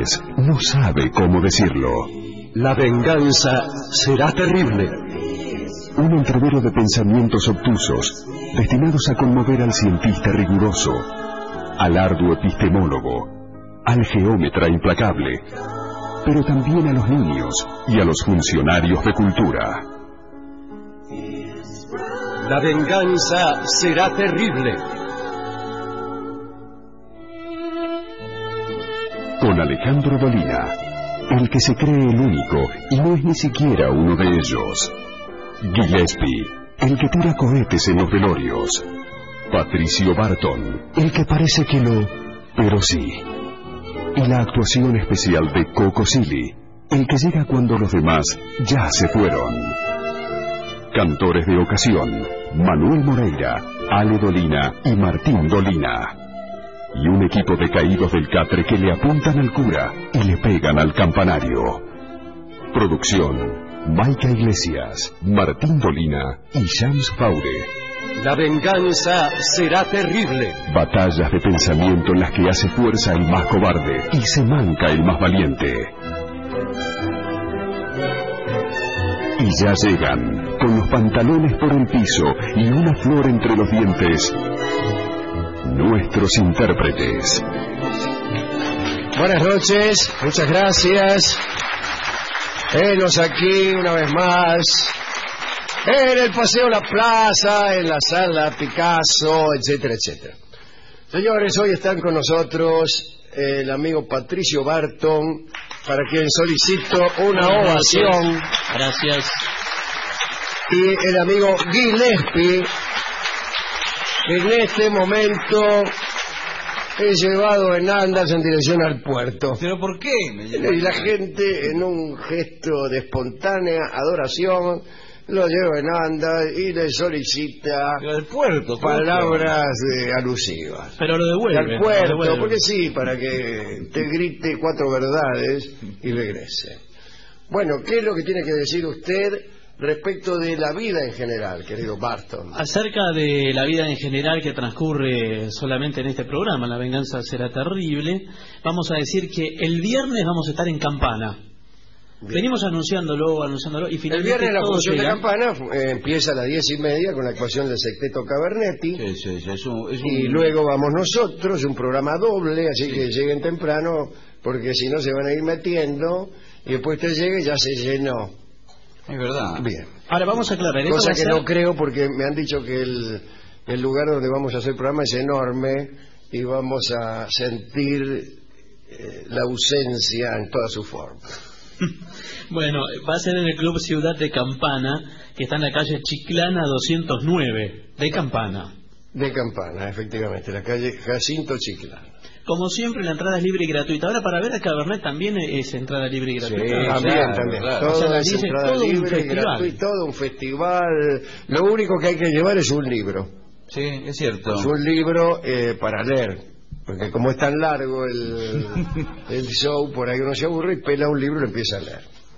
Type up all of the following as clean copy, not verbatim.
vez no sabe cómo decirlo. La venganza será terrible. Un entrevero de pensamientos obtusos, destinados a conmover al cientista riguroso, al arduo epistemólogo, al geómetra implacable, pero también a los niños y a los funcionarios de cultura. La venganza será terrible. Con Alejandro Dolina, el que se cree el único y no es ni siquiera uno de ellos. Gillespie, el que tira cohetes en los velorios. Patricio Barton, el que parece que no, pero sí. Y la actuación especial de Coco Silly, el que llega cuando los demás ya se fueron. Cantores de ocasión, Manuel Moreira, Ale Dolina y Martín Dolina. Y un equipo de caídos del catre que le apuntan al cura y le pegan al campanario. Producción, Maica Iglesias, Martín Dolina y Shams Faure. La venganza será terrible. Batallas de pensamiento en las que hace fuerza el más cobarde y se manca el más valiente. Y ya llegan, con los pantalones por el piso y una flor entre los dientes, nuestros intérpretes. Buenas noches, muchas gracias. Venos aquí una vez más, en el Paseo La Plaza, en la Sala Picasso, etcétera, etcétera. Señores, hoy están con nosotros el amigo Patricio Barton, para quien solicito una ovación. Gracias. Y el amigo Gillespie, que en este momento es llevado en andas en dirección al puerto. ¿Pero por qué? Y la gente, en un gesto de espontánea adoración, lo lleva en andas y le solicita del puerto, palabras alusivas. Pero lo devuelve. Al puerto, porque sí, para que te grite 4 verdades y regrese. Bueno, ¿qué es lo que tiene que decir usted respecto de la vida en general, querido Barton? Acerca de la vida en general que transcurre solamente en este programa, La venganza será terrible, vamos a decir que el viernes vamos a estar en Campana. Bien. Venimos anunciándolo y finalmente el viernes la función llega. de Campana empieza a las 10:30 con la actuación del Sexteto Cabernetti. Y luego vamos nosotros, un programa doble, así que lleguen temprano, porque si no se van a ir metiendo y después usted llegue y ya se llenó. Es verdad. Bien. Ahora vamos a aclarar. Cosa que no creo, porque me han dicho que el lugar donde vamos a hacer el programa es enorme y vamos a sentir la ausencia en toda su forma. Bueno, va a ser en el Club Ciudad de Campana, que está en la calle Chiclana 209, de Campana. De Campana, efectivamente, la calle Jacinto Chiclana. Como siempre, la entrada es libre y gratuita. Ahora, para ver a Cabernet también es entrada libre y gratuita. Sí, también. Claro. Todo es entrada libre y gratuita, todo un festival. Lo único que hay que llevar es un libro. Sí, es cierto. Es un libro para leer. Porque como es tan largo el show, por ahí uno se aburre y pela un libro y lo empieza a leer.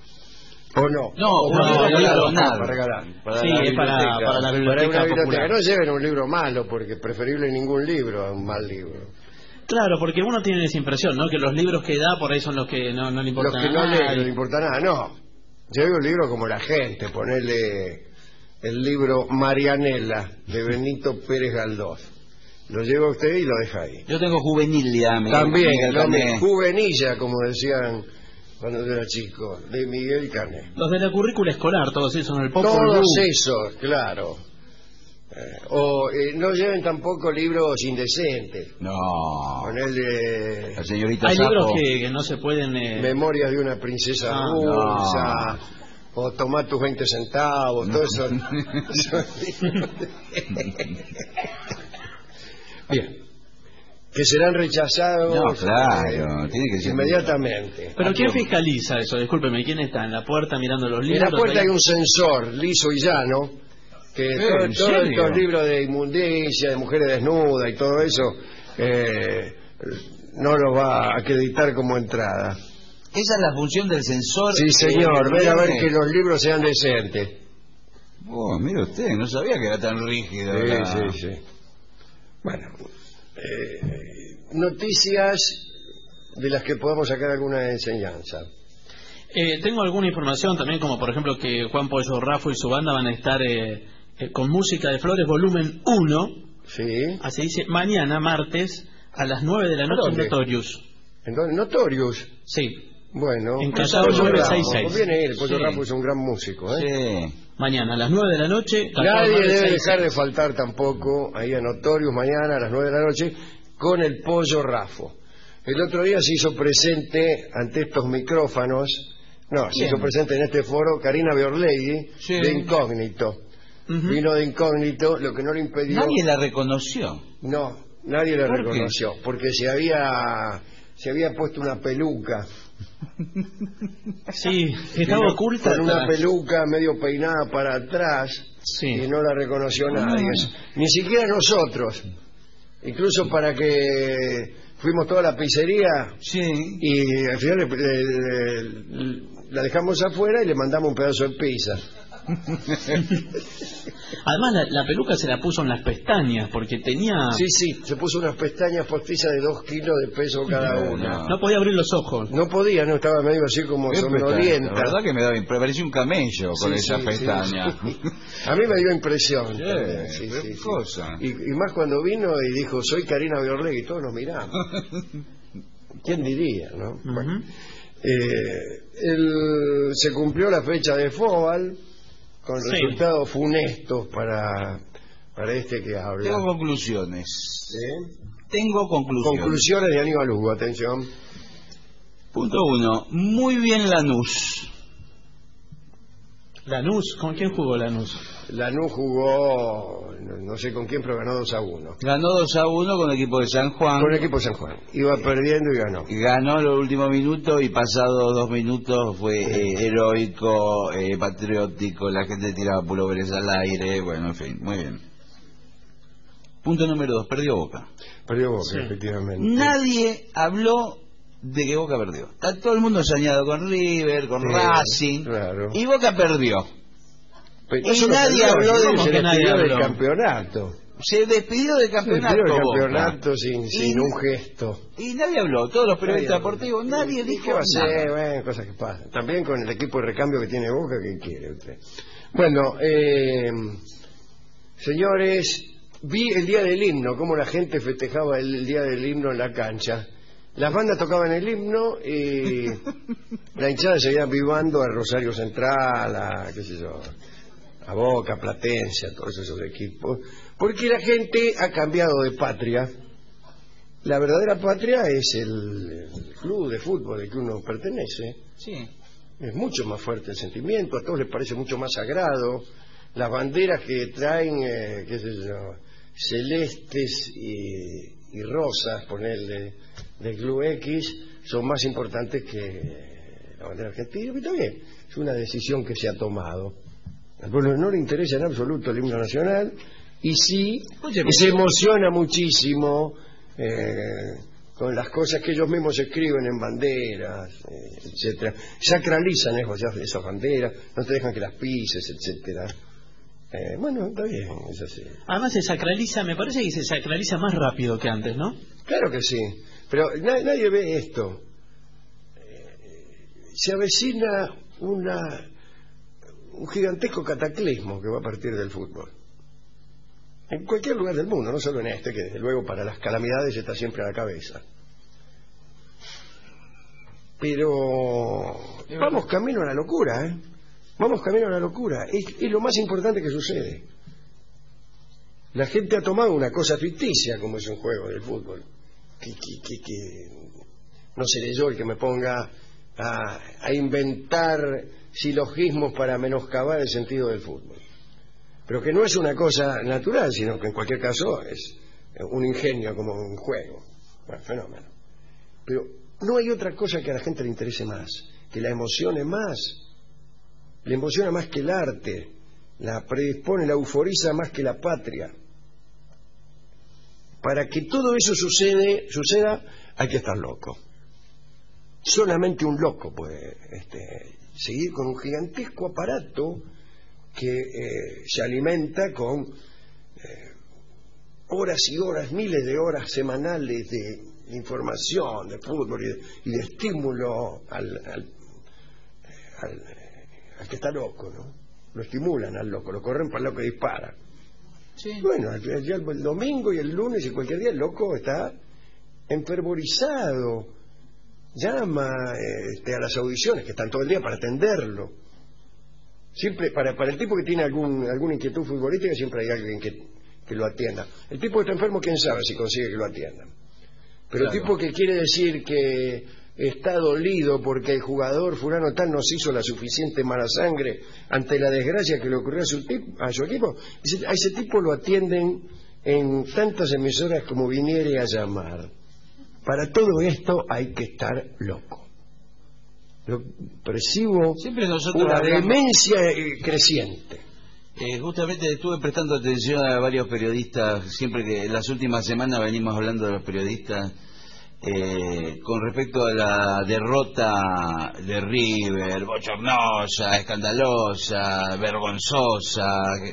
¿O no? No, nada. Para regalar. Sí, es para la biblioteca popular. No lleven un libro malo, porque es preferible ningún libro a un mal libro. Claro, porque uno tiene esa impresión, ¿no? Que los libros que da por ahí son los que no le importan nada. Los que no leen, no le importa nada, no. Lleve un libro como la gente, ponerle el libro Marianela, de Benito Pérez Galdós. Lo lleva usted y lo deja ahí. Yo tengo Juvenilla. También, Juvenilla, como decían cuando yo era chico, de Miguel Cané. Los de la currícula escolar, todos esos, el Popol Vuh. Todos Vuh. esos, claro. No lleven tampoco libros indecentes. No. Ponerle... La señorita Hay Sapo. libros que no se pueden... Memorias de una princesa rusa... No. O tomar tus 20 centavos, todo eso. Bien. Que serán rechazados. No, claro, tiene que ser inmediatamente. Pero ¿quién fiscaliza eso? Discúlpeme, ¿quién está en la puerta mirando los libros? En la puerta hay un sensor liso y llano que todos estos libros de inmundicia, de mujeres desnudas y todo eso no lo va a acreditar como entrada. Esa es la función del sensor. Sí, señor, ven a ver que los libros sean decentes. Oh, mire usted, no sabía que era tan rígido. Sí. Bueno, noticias de las que podamos sacar alguna enseñanza. Tengo alguna información también, como por ejemplo que Juan Pollo Raffo y su banda van a estar con Música de Flores volumen 1. Sí. Así dice, mañana, martes, a las 9 de la noche en Notorious. ¿En Notorious? Sí. Bueno, en Callao 966. Conviene ir, Pollo Raffo es un gran músico, ¿eh? Sí. Mañana a las 9 de la noche. Nadie debe dejar de faltar tampoco ahí a Notorious mañana a las 9 de la noche con el Pollo Raffo. El otro día se hizo presente ante estos micrófonos, se hizo presente en este foro Karina Biorlegui, de incógnito. Vino de incógnito, lo que no le impidió... Nadie la reconoció. No, nadie la reconoció, porque se había puesto una peluca. Sí, estaba oculta. Con una peluca medio peinada para atrás, y no la reconoció nadie. Ni siquiera nosotros. Incluso para que fuimos toda la pizzería y al final la dejamos afuera y le mandamos un pedazo de pizza. Además la peluca se la puso en las pestañas porque tenía... Sí, se puso unas pestañas postizas de 2 kilos de peso cada una. No podía abrir los ojos. No podía, estaba medio así como somnolienta. La verdad que me parecía un camello con esas pestañas. A mí me dio impresión. Cosa. Y más cuando vino y dijo, soy Karina Biorlegui, y todos nos miramos. ¿Quién diría, no? Bueno. Se cumplió la fecha de Fóbal con resultados funestos para este que habla. Tengo conclusiones. Tengo conclusiones. Conclusiones de Aníbal Hugo, atención. Punto 1. Muy bien Lanús. ¿Lanús? ¿Con quién jugó Lanús? Lanús jugó, no sé con quién, pero ganó 2-1. Ganó 2-1 con el equipo de San Juan. Con el equipo de San Juan. Iba perdiendo y ganó. Y ganó los últimos minutos y pasados 2 minutos fue heroico, patriótico, la gente tiraba pulóveres al aire, bueno, en fin, muy bien. Punto número 2, perdió Boca. Perdió Boca, efectivamente. Nadie habló de que Boca perdió. Está todo el mundo soñado con River, con Racing, y Boca perdió. Pero y nadie habló del campeonato. Se despidió del campeonato. Sin un gesto. Y nadie habló, todos los periodistas deportivos, nadie dijo nada. Bueno, cosas que pasan. También con el equipo de recambio que tiene Boca, ¿qué quiere usted? Bueno, señores, vi el día del himno, cómo la gente festejaba el día del himno en la cancha. Las bandas tocaban el himno y la hinchada seguía vivando a Rosario Central, a Boca, Platense, a todos esos equipos, porque la gente ha cambiado de patria. La verdadera patria es el club de fútbol al que uno pertenece. Sí. Es mucho más fuerte el sentimiento, a todos les parece mucho más sagrado. Las banderas que traen, celestes y rosas, ponerle, del Club X, son más importantes que la bandera argentina, que también es una decisión que se ha tomado. Al pueblo no le interesa en absoluto el himno nacional y se emociona muchísimo con las cosas que ellos mismos escriben en banderas, etcétera. Sacralizan esas banderas, no te dejan que las pises, etcétera. Bueno, está bien, es así. Además me parece que se sacraliza más rápido que antes, ¿no? Claro que sí, pero nadie ve esto. Se avecina un gigantesco cataclismo que va a partir del fútbol. En cualquier lugar del mundo, no solo en este, que desde luego para las calamidades está siempre a la cabeza. Pero vamos camino a la locura, ¿eh? Vamos camino a la locura. Es lo más importante que sucede. La gente ha tomado una cosa ficticia como es un juego del fútbol. Que no seré yo el que me ponga a inventar silogismos para menoscabar el sentido del fútbol. Pero que no es una cosa natural, sino que en cualquier caso es un ingenio como un juego. Bueno, fenómeno. Pero no hay otra cosa que a la gente le interese más, que la emocione más. Le emociona más que el arte, la predispone, la euforiza más que la patria. Para que todo eso suceda, hay que estar loco. Solamente un loco puede seguir con un gigantesco aparato que se alimenta con horas y horas, miles de horas semanales información de fútbol y de estímulo al que está loco, ¿no? Lo estimulan al loco, lo corren para el loco y dispara. Sí. Bueno, ya el domingo y el lunes y cualquier día el loco está enfervorizado, llama a las audiciones que están todo el día para atenderlo. Siempre para el tipo que tiene alguna inquietud futbolística siempre hay alguien que lo atienda. El tipo que está enfermo, quién sabe si consigue que lo atiendan. Pero claro, el tipo que quiere decir que está dolido porque el jugador fulano tal nos hizo la suficiente mala sangre ante la desgracia que le ocurrió a su equipo, a ese tipo lo atienden en tantas emisoras como viniere a llamar. Para todo esto hay que estar loco. Yo percibo una demencia creciente. Justamente estuve prestando atención a varios periodistas, siempre que en las últimas semanas venimos hablando de los periodistas, con respecto a la derrota de River, bochornosa, escandalosa, vergonzosa,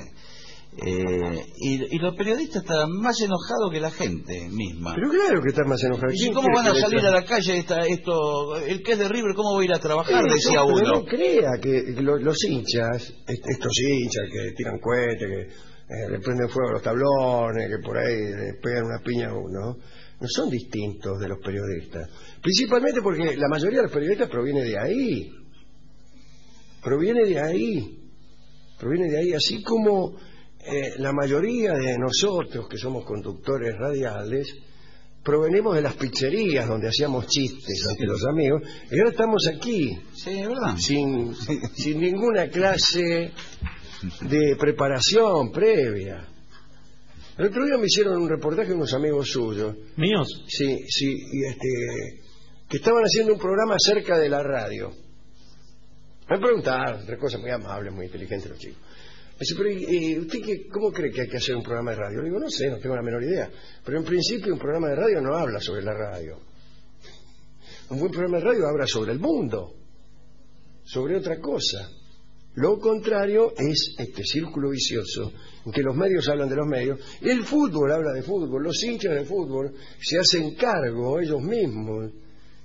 y los periodistas están más enojados que la gente misma. Pero claro que están más enojados. ¿Y cómo van a salir a la calle el que es de River, cómo va a ir a trabajar? Decía uno. Pero no crea que los hinchas, estos hinchas que tiran cohetes, que le prenden fuego a los tablones, que por ahí le pegan una piña a uno, no son distintos de los periodistas. Principalmente porque la mayoría de los periodistas proviene de ahí. Proviene de ahí, así como la mayoría de nosotros que somos conductores radiales provenimos de las pizzerías donde hacíamos chistes ante los amigos, y ahora estamos aquí, sí, ¿verdad? sin ninguna clase de preparación previa. El otro día me hicieron un reportaje unos amigos suyos. ¿Míos? Sí, que estaban haciendo un programa acerca de la radio. Me preguntaron, otra cosa muy amable, muy inteligente los chicos. Me dice, pero ¿usted cómo cree que hay que hacer un programa de radio? Le digo, no sé, no tengo la menor idea. Pero en principio un programa de radio no habla sobre la radio. Un buen programa de radio habla sobre el mundo, sobre otra cosa. Lo contrario es este círculo vicioso en que los medios hablan de los medios, el fútbol habla de fútbol, los hinchas de fútbol se hacen cargo ellos mismos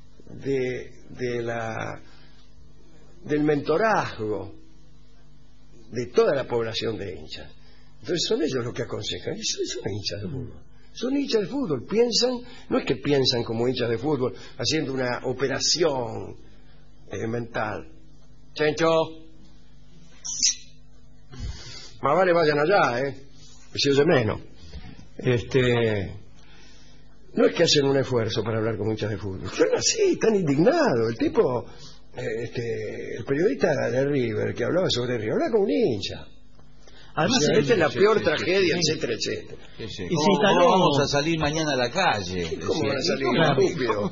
del mentorazgo de toda la población de hinchas. Entonces son ellos los que aconsejan. Son hinchas de fútbol. Son hinchas de fútbol. Piensan, no es que piensan como hinchas de fútbol haciendo una operación mental. Chencho, más vale vayan allá, si oye menos. No es que hacen un esfuerzo para hablar con hinchas de fútbol. Son así, están indignados. El tipo, el periodista de River que hablaba sobre River, hablaba con un hincha. Además, esta es la peor tragedia, etcétera, etcétera. ¿Y ¿Cómo vamos a salir mañana a la calle? ¿Cómo van a salir, estúpido?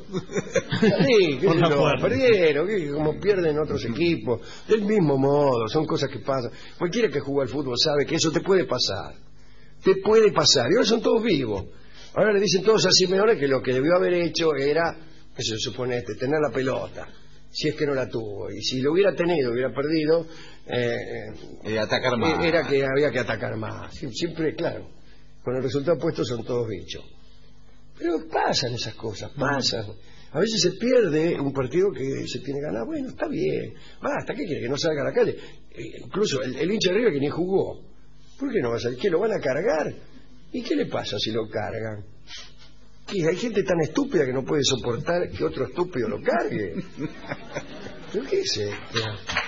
Perdieron, como pierden otros equipos. Del mismo modo, son cosas que pasan. Cualquiera que juega al fútbol sabe que eso te puede pasar. Te puede pasar. Y ahora son todos vivos. Ahora le dicen todos a Simeone que lo que debió haber hecho era, que se supone, tener la pelota. Si es que no la tuvo, y si lo hubiera tenido, hubiera perdido, atacar más. Era que había que atacar más. Siempre, claro, con el resultado puesto son todos bichos. Pero pasan esas cosas, pasan. A veces se pierde un partido que se tiene ganado. Bueno, está bien, basta, ¿qué quiere? Que no salga a la calle. Incluso el hincha de River que ni jugó, ¿por qué no va a salir? ¿Qué, lo van a cargar? ¿Y qué le pasa si lo cargan? ¿Qué? Hay gente tan estúpida que no puede soportar que otro estúpido lo cargue. ¿Pero qué es esto?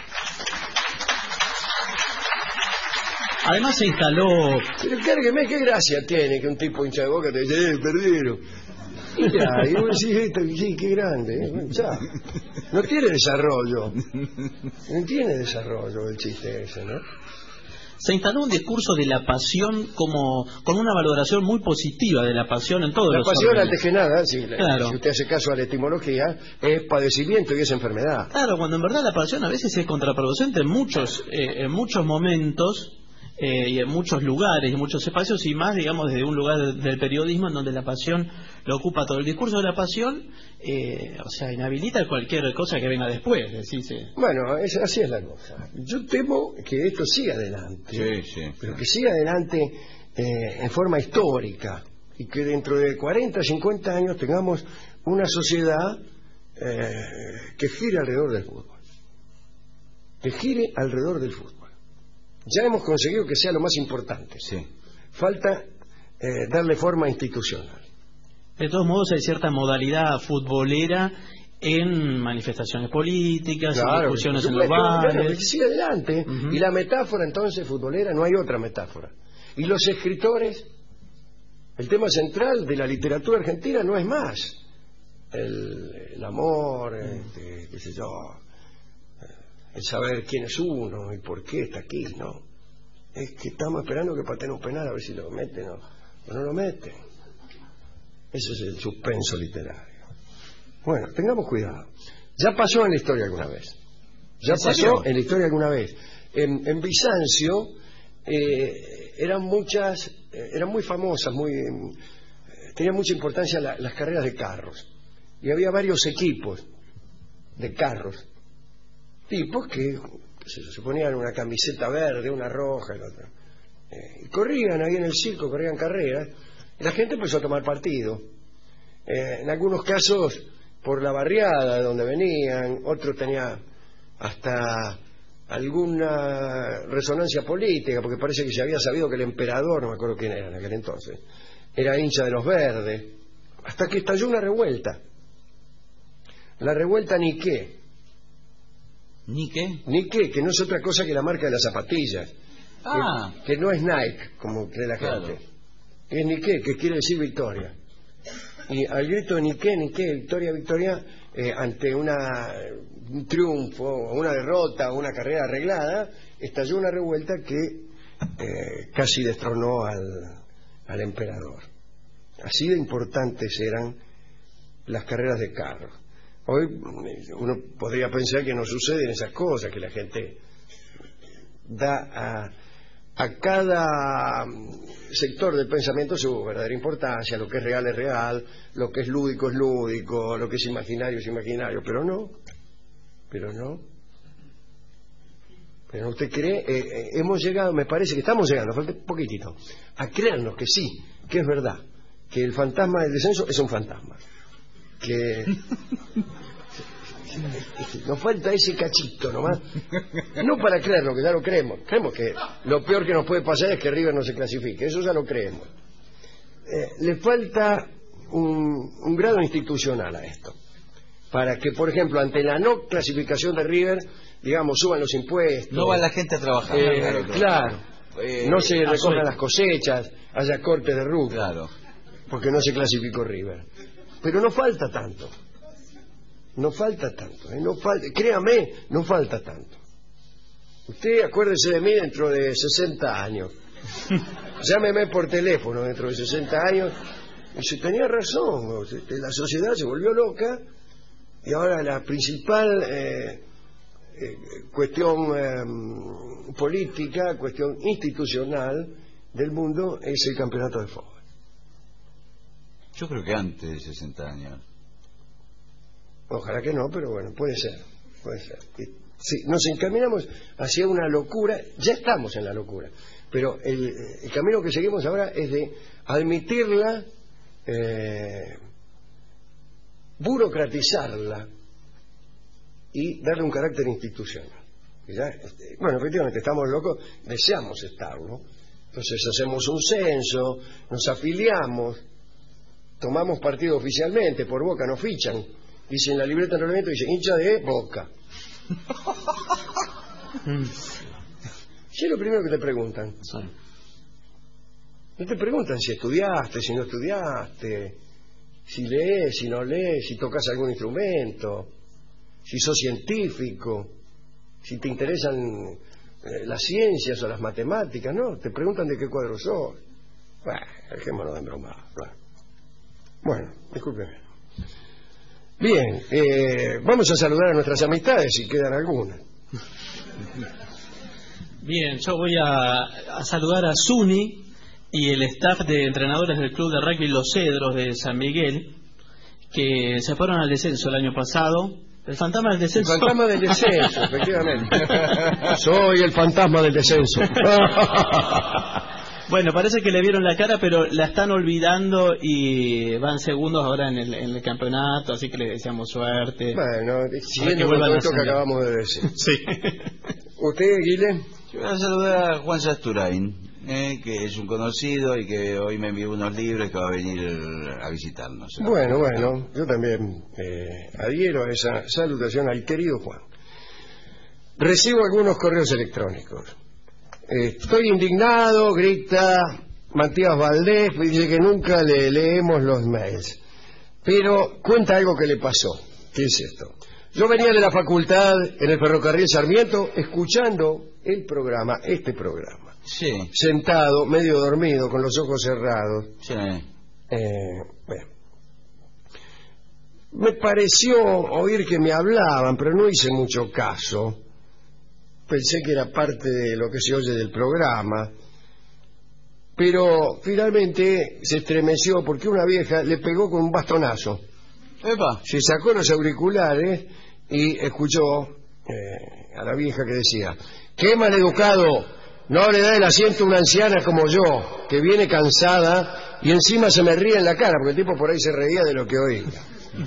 Además se instaló... Pero cárgueme, ¿qué gracia tiene que un tipo hincha de Boca te dice, perdieron? Y vos decís, sí, qué grande, bueno, ya. No tiene desarrollo. No tiene desarrollo el chiste ese, ¿no? Se instaló un discurso de la pasión como con una valoración muy positiva de la pasión en todos los órdenes. La pasión, antes que nada, sí, claro. Si usted hace caso a la etimología, es padecimiento y es enfermedad. Claro, cuando en verdad la pasión a veces es contraproducente en muchos momentos y en muchos lugares y en muchos espacios, y más, digamos, desde un lugar del periodismo en donde la pasión lo ocupa todo. El discurso de la pasión, o sea, inhabilita cualquier cosa que venga después. Bueno, así es la cosa. Yo temo que esto siga adelante, sí. pero que siga adelante en forma histórica. y que dentro de 40, 50 años tengamos una sociedad que gire alrededor del fútbol. Que gire alrededor del fútbol. Ya hemos conseguido que sea lo más importante. Sí. Falta darle forma institucional. De todos modos, hay cierta modalidad futbolera en manifestaciones políticas, en discusiones en los bares. Sigue adelante. Y la metáfora entonces futbolera, no hay otra metáfora. Y los escritores, el tema central de la literatura argentina no es más el amor, qué sé yo, el saber quién es uno y por qué está aquí, no. Es que estamos esperando que pateen un penal a ver si lo meten o no lo meten. Ese es el suspenso literario. Bueno, tengamos cuidado. Ya pasó en la historia alguna vez. Ya pasó en la historia alguna vez. En Bizancio eran muy famosas, tenían mucha importancia las carreras de carros. Y había varios equipos de carros. Tipos que se ponían una camiseta verde, una roja y la otra. Y corrían ahí en el circo, corrían carreras. Y la gente empezó a tomar partido. En algunos casos por la barriada de donde venían, otro tenía hasta alguna resonancia política, porque parece que se había sabido que el emperador, no me acuerdo quién era en aquel entonces, era hincha de los verdes, hasta que estalló una revuelta. La revuelta Nikkei. ¿Nikkei? Nikkei, que no es otra cosa que la marca de las zapatillas. Que no es Nike, como cree la gente. Claro. Es Nikkei, que quiere decir victoria. Y al grito de Nikkei, Nikkei, victoria, victoria, ante un triunfo, o una derrota, o una carrera arreglada, estalló una revuelta que casi destronó al emperador. Así de importantes eran las carreras de carros. Hoy uno podría pensar que no suceden esas cosas, que la gente da a cada sector del pensamiento su verdadera importancia, lo que es real, lo que es lúdico, lo que es imaginario, pero no. Pero usted cree, hemos llegado, me parece que estamos llegando, falta un poquitito, a creernos que sí, que es verdad, que el fantasma del descenso es un fantasma, que nos falta ese cachito nomás, no para creerlo, que ya lo creemos que lo peor que nos puede pasar es que River no se clasifique, eso ya lo creemos. Le falta un grado institucional a esto, para que, por ejemplo, ante la no clasificación de River, digamos, suban los impuestos, no va la gente a trabajar, claro, no se recojan las cosechas, haya cortes de rugby, claro, porque no se clasificó River. Pero no falta tanto, créame, no falta tanto. Usted acuérdese de mí dentro de 60 años, llámeme por teléfono dentro de 60 años, y si tenía razón, la sociedad se volvió loca, y ahora la principal cuestión política, cuestión institucional del mundo es el campeonato de fútbol. Yo creo que antes de 60 años. Ojalá que no, pero bueno, puede ser. Si nos encaminamos hacia una locura, ya estamos en la locura, pero el camino que seguimos ahora es de admitirla, burocratizarla y darle un carácter institucional. ¿Ya? Bueno, efectivamente estamos locos, deseamos estarlo, entonces hacemos un censo, nos afiliamos, tomamos partido oficialmente, por Boca nos fichan, dice en la libreta de enrolamiento, dice hincha de Boca. Si es lo primero que te preguntan. No te preguntan si estudiaste, si no estudiaste, si lees, si no lees, si tocas algún instrumento, si sos científico, si te interesan las ciencias o las matemáticas, no, te preguntan de qué cuadro sos. Bueno, dejémonos de broma. Bueno, discúlpeme. Bien, vamos a saludar a nuestras amistades si quedan algunas. Bien, yo voy a saludar a Zuni y el staff de entrenadores del Club de Rugby Los Cedros de San Miguel, que se fueron al descenso el año pasado. El fantasma del descenso. El fantasma del descenso, efectivamente. Soy el fantasma del descenso. Bueno, parece que le vieron la cara, pero la están olvidando y van segundos ahora en el campeonato, así que le deseamos suerte. Bueno, siguiendo con todo esto que acabamos de decir. Sí. ¿Usted, Guilén? Yo voy a saludar a Juan Sasturain, que es un conocido y que hoy me envió unos libros que va a venir a visitarnos. Bueno, yo también adhiero a esa salutación al querido Juan. Recibo algunos correos electrónicos. Estoy indignado, grita Matías Valdés, dice que nunca le leemos los mails. Pero cuenta algo que le pasó. ¿Qué es esto? Yo venía de la facultad en el ferrocarril Sarmiento escuchando este programa. Sí. Sentado, medio dormido, con los ojos cerrados. Sí. Bueno. Me pareció oír que me hablaban, pero no hice mucho caso. Pensé que era parte de lo que se oye del programa, pero finalmente se estremeció porque una vieja le pegó con un bastonazo. ¡Epa! Se sacó los auriculares y escuchó a la vieja que decía: ¡qué maleducado! No le da el asiento a una anciana como yo, que viene cansada y encima se me ríe en la cara, porque el tipo por ahí se reía de lo que oía.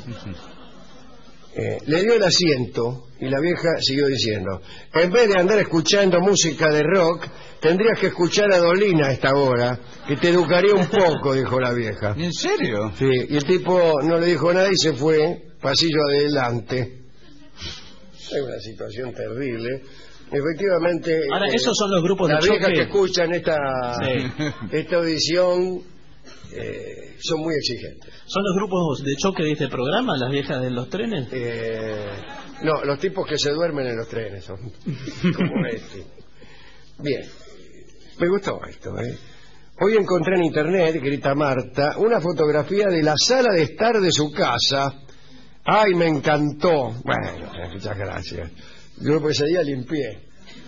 Le dio el asiento y la vieja siguió diciendo: en vez de andar escuchando música de rock, tendrías que escuchar a Dolina a esta hora, que te educaría un poco, dijo la vieja. ¿En serio? Sí, y el tipo no le dijo nada y se fue, pasillo adelante. Es una situación terrible. Efectivamente, ahora, esos son los grupos de las choque. viejas que escuchan esta Sí. audición son muy exigentes. ¿Son los grupos de choque de este programa, las viejas de los trenes? No, los tipos que se duermen en los trenes son como este. Bien, me gustó esto. Hoy encontré en internet, grita Marta, una fotografía de la sala de estar de su casa. ¡Ay, me encantó! Bueno, muchas gracias. Yo pues ese día limpié.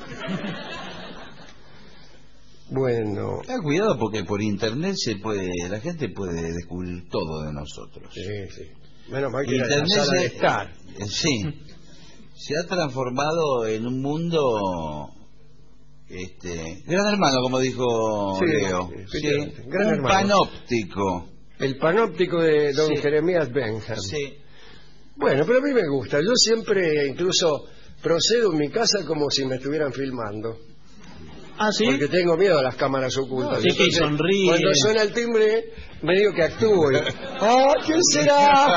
Bueno. Cuidado porque por internet la gente puede descubrir todo de nosotros. Sí. Menos mal que internet la sala de estar. Sí. Se ha transformado en un mundo gran hermano, como dijo Leo. Sí, gran un hermano. panóptico. El panóptico de don Jeremías Benham. Sí. Bueno, pero a mí me gusta. Yo siempre incluso procedo en mi casa como si me estuvieran filmando. Ah, ¿sí? Porque tengo miedo a las cámaras ocultas. Sí, que sonríe. Cuando suena el timbre, me digo que actúo. ¡Oh, quién será!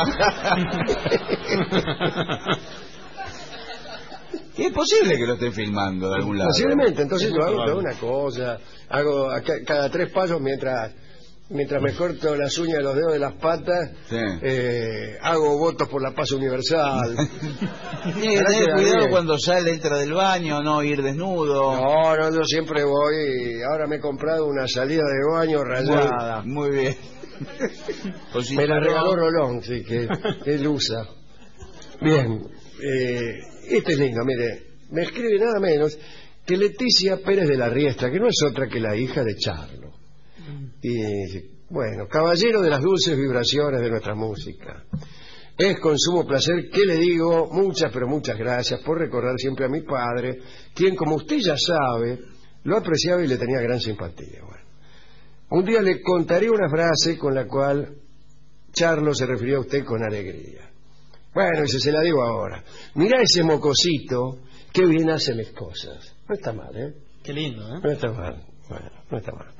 Es posible que lo esté filmando de algún lado. Posiblemente, entonces yo hago toda una cosa. Hago cada 3 pasos mientras me corto las uñas de los dedos de las patas. Sí. Hago votos por la paz universal. Tener cuidado cuando entra del baño, no ir desnudo. No, yo siempre voy. Ahora me he comprado una salida de baño rayada. Muy bien. Me la regaló Rolón, sí, que él usa. Bien, este es lindo, mire. Me escribe nada menos que Leticia Pérez de la Riestra, que no es otra que la hija de Charlo. Y bueno, caballero de las dulces vibraciones de nuestra música. Es con sumo placer que le digo muchas, pero muchas gracias por recordar siempre a mi padre, quien, como usted ya sabe, lo apreciaba y le tenía gran simpatía. Bueno, un día le contaré una frase con la cual Charlo se refirió a usted con alegría. Bueno, dice, se la digo ahora. Mirá ese mocosito, qué bien hace mis cosas. No está mal, ¿eh? Qué lindo, ¿eh? No está mal. Bueno, no está mal.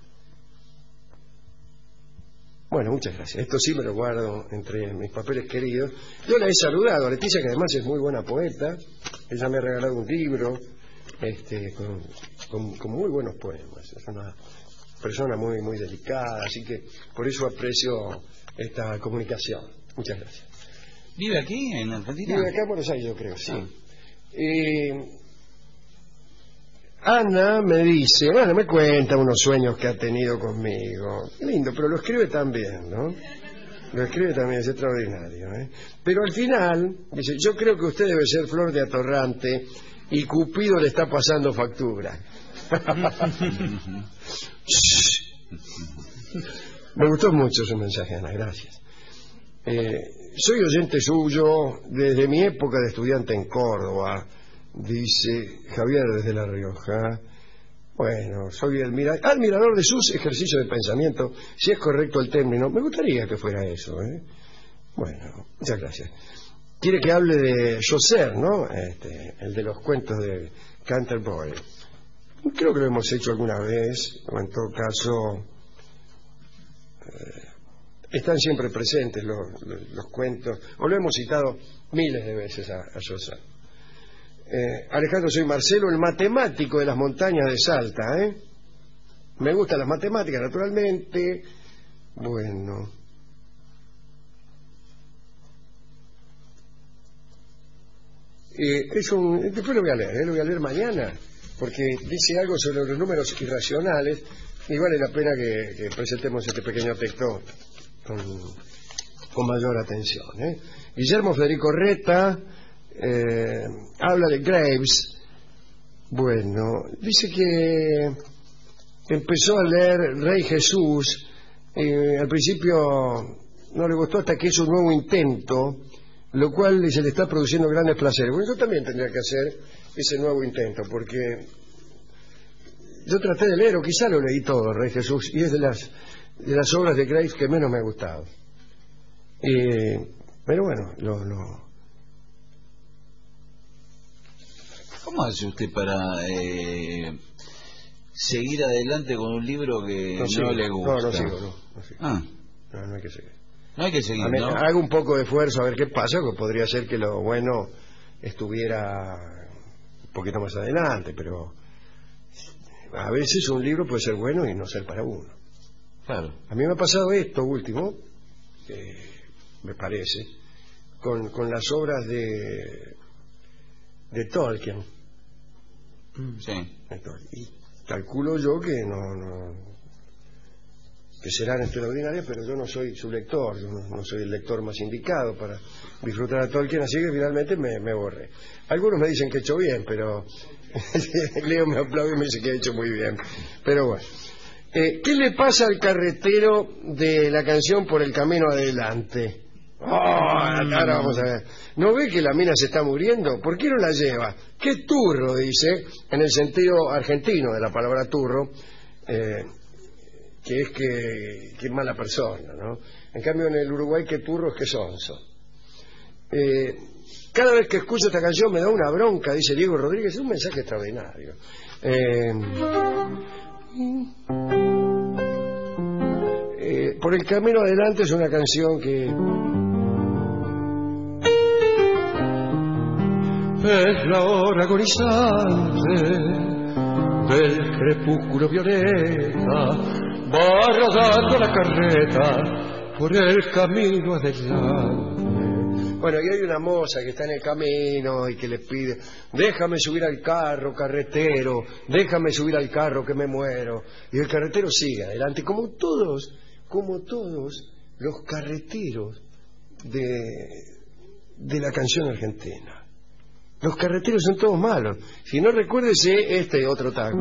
Bueno, muchas gracias. Esto sí me lo guardo entre mis papeles queridos. Yo la he saludado a Leticia, que además es muy buena poeta. Ella me ha regalado un libro con muy buenos poemas. Es una persona muy, muy delicada, así que por eso aprecio esta comunicación. Muchas gracias. ¿Vive aquí, en Argentina? Vive acá en Buenos Aires, yo creo, sí. Ana me dice, bueno, me cuenta unos sueños que ha tenido conmigo. Qué lindo, pero lo escribe también, ¿no? Lo escribe también, es extraordinario, ¿eh? Pero al final, dice, yo creo que usted debe ser Flor de Atorrante y Cupido le está pasando factura. Me gustó mucho su mensaje, Ana, gracias. Soy oyente suyo desde mi época de estudiante en Córdoba, dice Javier desde La Rioja. Bueno, soy admirador de sus ejercicios de pensamiento, si es correcto el término. Me gustaría que fuera eso, ¿eh? Bueno, muchas gracias. Quiere que hable de Chaucer, ¿no? El de los cuentos de Canterbury. Creo que lo hemos hecho alguna vez, o en todo caso están siempre presentes los cuentos, o lo hemos citado miles de veces a Chaucer. Alejandro, soy Marcelo, el matemático de las montañas de Salta, ¿eh? Me gustan las matemáticas, naturalmente. Bueno. Después lo voy a leer mañana, porque dice algo sobre los números irracionales y vale la pena que presentemos este pequeño texto con mayor atención, ¿eh? Guillermo Federico Reta habla de Graves. Bueno, dice que empezó a leer Rey Jesús, al principio no le gustó hasta que hizo un nuevo intento, lo cual se le está produciendo grandes placeres. Bueno, yo también tendría que hacer ese nuevo intento, porque yo traté de leer, o quizá lo leí todo, Rey Jesús, y es de las obras de Graves que menos me ha gustado. Pero bueno, ¿Cómo hace usted para seguir adelante con un libro que no le gusta? No sigo. No hay que seguir. No hay que seguir, ¿no? Hago un poco de esfuerzo a ver qué pasa, que podría ser que lo bueno estuviera un poquito más adelante, pero a veces un libro puede ser bueno y no ser para uno. Claro. A mí me ha pasado esto último, me parece, con las obras de Tolkien. Sí. Y calculo yo que que serán extraordinarias, pero yo no soy su lector, yo no soy el lector más indicado para disfrutar a Tolkien, así que finalmente me borré. Algunos me dicen que he hecho bien, pero Leo me aplaude y me dice que he hecho muy bien. Pero bueno, ¿qué le pasa al carretero de la canción Por el Camino Adelante? Ahora vamos a ver. ¿No ve que la mina se está muriendo? ¿Por qué no la lleva? ¡Qué turro! Dice, en el sentido argentino de la palabra turro, que es que mala persona, ¿no? En cambio en el Uruguay, qué turro es que sonso. Cada vez que escucho esta canción me da una bronca, dice Diego Rodríguez. Es un mensaje extraordinario. Por el Camino Adelante es una canción que es la hora agonizante del crepúsculo violeta, va rodando la carreta por el camino adelante. Bueno, y hay una moza que está en el camino y que le pide: déjame subir al carro, carretero, déjame subir al carro que me muero. Y el carretero sigue adelante, como todos los carreteros de la canción argentina. Los carreteros son todos malos. Si no, recuérdese este otro tango.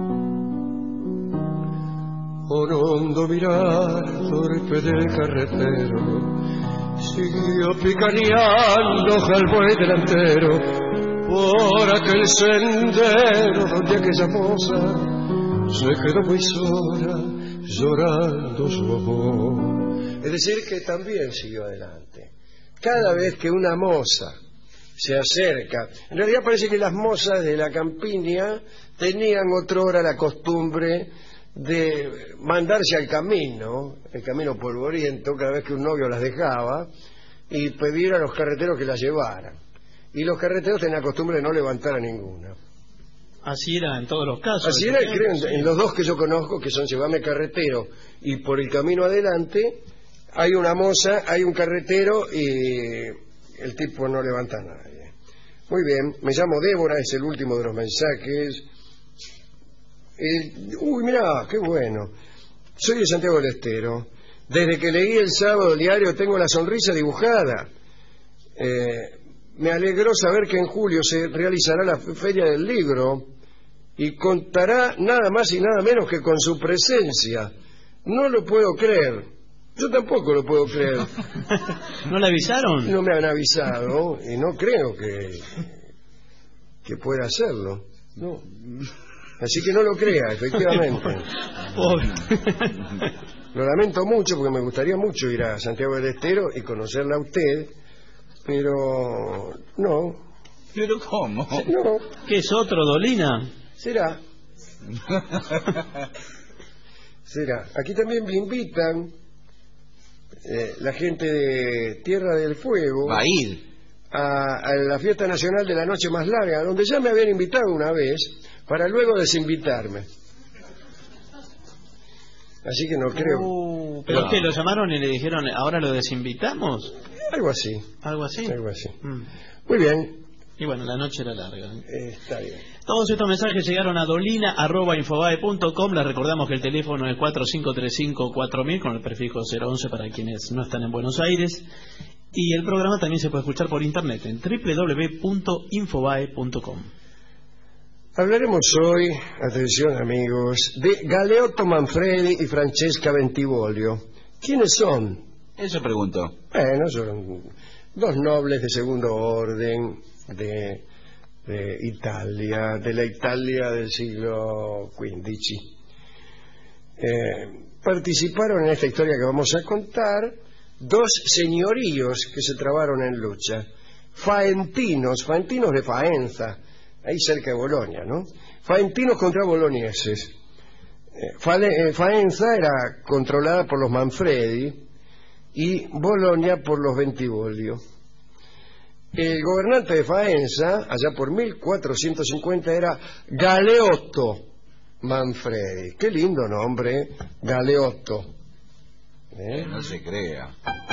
Con hondo mirar torpe del carretero, siguió picaneando al buey delantero por aquel sendero donde aquella moza se quedó muy sola llorando su amor. Es decir, que también siguió adelante. Cada vez que una moza se acerca, en realidad parece que las mozas de la campiña tenían otrora la costumbre de mandarse al camino, el camino polvoriento, cada vez que un novio las dejaba, y pedir a los carreteros que las llevaran. Y los carreteros tenían la costumbre de no levantar a ninguna. Así era en todos los casos. Así era, creo, en los dos que yo conozco, que son Llévame Carretero y Por el Camino Adelante, hay una moza, hay un carretero y el tipo no levanta a nadie. Muy bien, me llamo Débora, es el último de los mensajes. Uy, mirá, qué bueno. Soy de Santiago del Estero. Desde que leí el sábado el diario tengo la sonrisa dibujada. Me alegró saber que en julio se realizará la Feria del Libro y contará nada más y nada menos que con su presencia. No lo puedo creer. Yo tampoco lo puedo creer. ¿No le avisaron? No me han avisado y no creo que pueda hacerlo. No. Así que no lo crea, efectivamente. Lo lamento mucho porque me gustaría mucho ir a Santiago del Estero y conocerla a usted, pero no. ¿Pero cómo? No. ¿Qué es otro, Dolina? Será. Será. Aquí también me invitan la gente de Tierra del Fuego Va a ir. a la fiesta nacional de la noche más larga, donde ya me habían invitado una vez para luego desinvitarme. Así que no creo. ¿Pero qué? ¿Lo llamaron y le dijeron, ahora lo desinvitamos? Algo así. ¿Algo así? Algo así. Muy bien. Y bueno, la noche era larga. Está bien. Todos estos mensajes llegaron a dolina@infobae.com. Les recordamos que el teléfono es 4535-4000 con el prefijo 011 para quienes no están en Buenos Aires. Y el programa también se puede escuchar por internet en www.infobae.com. Hablaremos hoy, atención amigos, de Galeotto Manfredi y Francesca Bentivoglio. ¿Quiénes son? Eso preguntó. Bueno, son dos nobles de segundo orden de Italia, de la Italia del siglo XV. Participaron en esta historia que vamos a contar dos señoríos que se trabaron en lucha. Faentinos de Faenza, ahí cerca de Bolonia, ¿no? Faentinos contra bolonieses. Faenza era controlada por los Manfredi y Bolonia por los Bentivoglio. El gobernante de Faenza, allá por 1450, era Galeotto Manfredi. Qué lindo nombre, Galeotto. No se crea.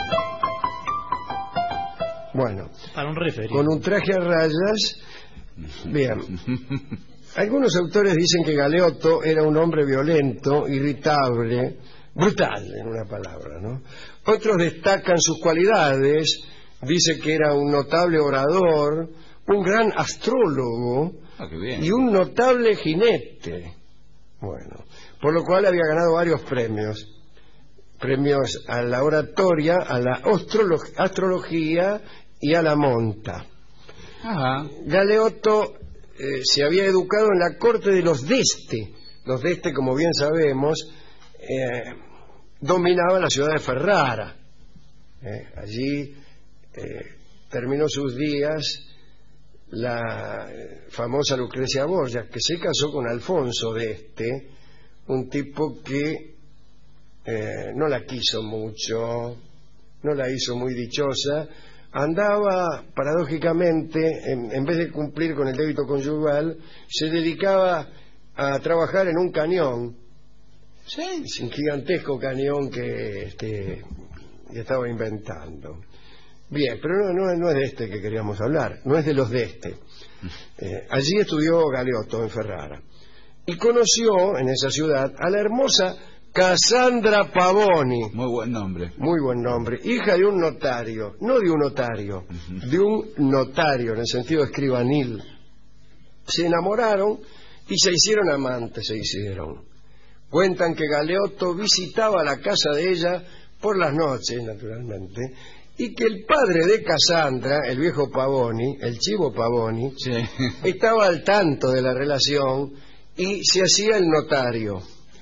Bueno, para un referido, con un traje a rayas. Bien. Algunos autores dicen que Galeotto era un hombre violento, irritable, brutal, en una palabra, ¿no? Otros destacan sus cualidades. Dice que era un notable orador, un gran astrólogo y un notable jinete. Bueno, por lo cual había ganado varios premios. Premios a la oratoria, a la astrología y a la monta. Ajá. Galeotto se había educado en la corte de los d'Este. Los d'Este, como bien sabemos, dominaban la ciudad de Ferrara. Allí terminó sus días la famosa Lucrecia Borgia, que se casó con Alfonso d'Este, un tipo que no la quiso mucho, no la hizo muy dichosa. Andaba, paradójicamente, en vez de cumplir con el débito conyugal, se dedicaba a trabajar en un cañón. ¿Sí? Es un gigantesco cañón que estaba inventando. Bien, pero no es de este que queríamos hablar, no es de los de este. Allí estudió Galeotto en Ferrara y conoció en esa ciudad a la hermosa Cassandra Pavoni. Muy buen nombre. Muy buen nombre. Hija de un notario, no de un notario, de un notario en el sentido escribanil. Se enamoraron y se hicieron amantes, Cuentan que Galeotto visitaba la casa de ella por las noches, naturalmente, y que el padre de Cassandra, el viejo Pavoni, el chivo Pavoni, sí, estaba al tanto de la relación y se hacía el notario.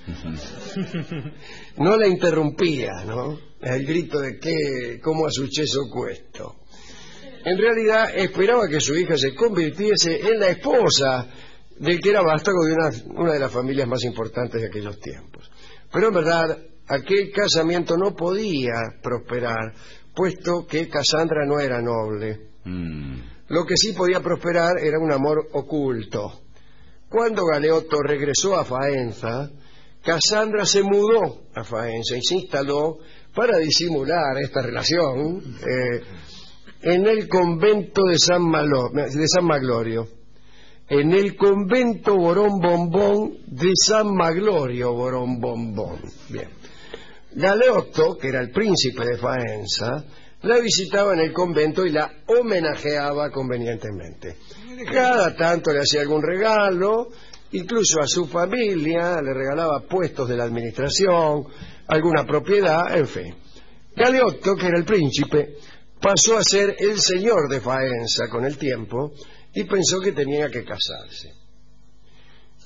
No la interrumpía, ¿no? El grito de cómo asucheso questo. En realidad esperaba que su hija se convirtiese en la esposa del que era vástago de una de las familias más importantes de aquellos tiempos. Pero en verdad aquel casamiento no podía prosperar, puesto que Cassandra no era noble. Lo que sí podía prosperar era un amor oculto. Cuando Galeotto regresó a Faenza, Cassandra se mudó a Faenza y se instaló para disimular esta relación en el convento de San Maglorio, en el convento Borón Bombón de San Maglorio Borón Bombón. Bien. Galeotto, que era el príncipe de Faenza, la visitaba en el convento y la homenajeaba convenientemente. Cada tanto le hacía algún regalo, incluso a su familia le regalaba puestos de la administración, alguna propiedad, en fin. Galeotto, que era el príncipe, pasó a ser el señor de Faenza con el tiempo y pensó que tenía que casarse.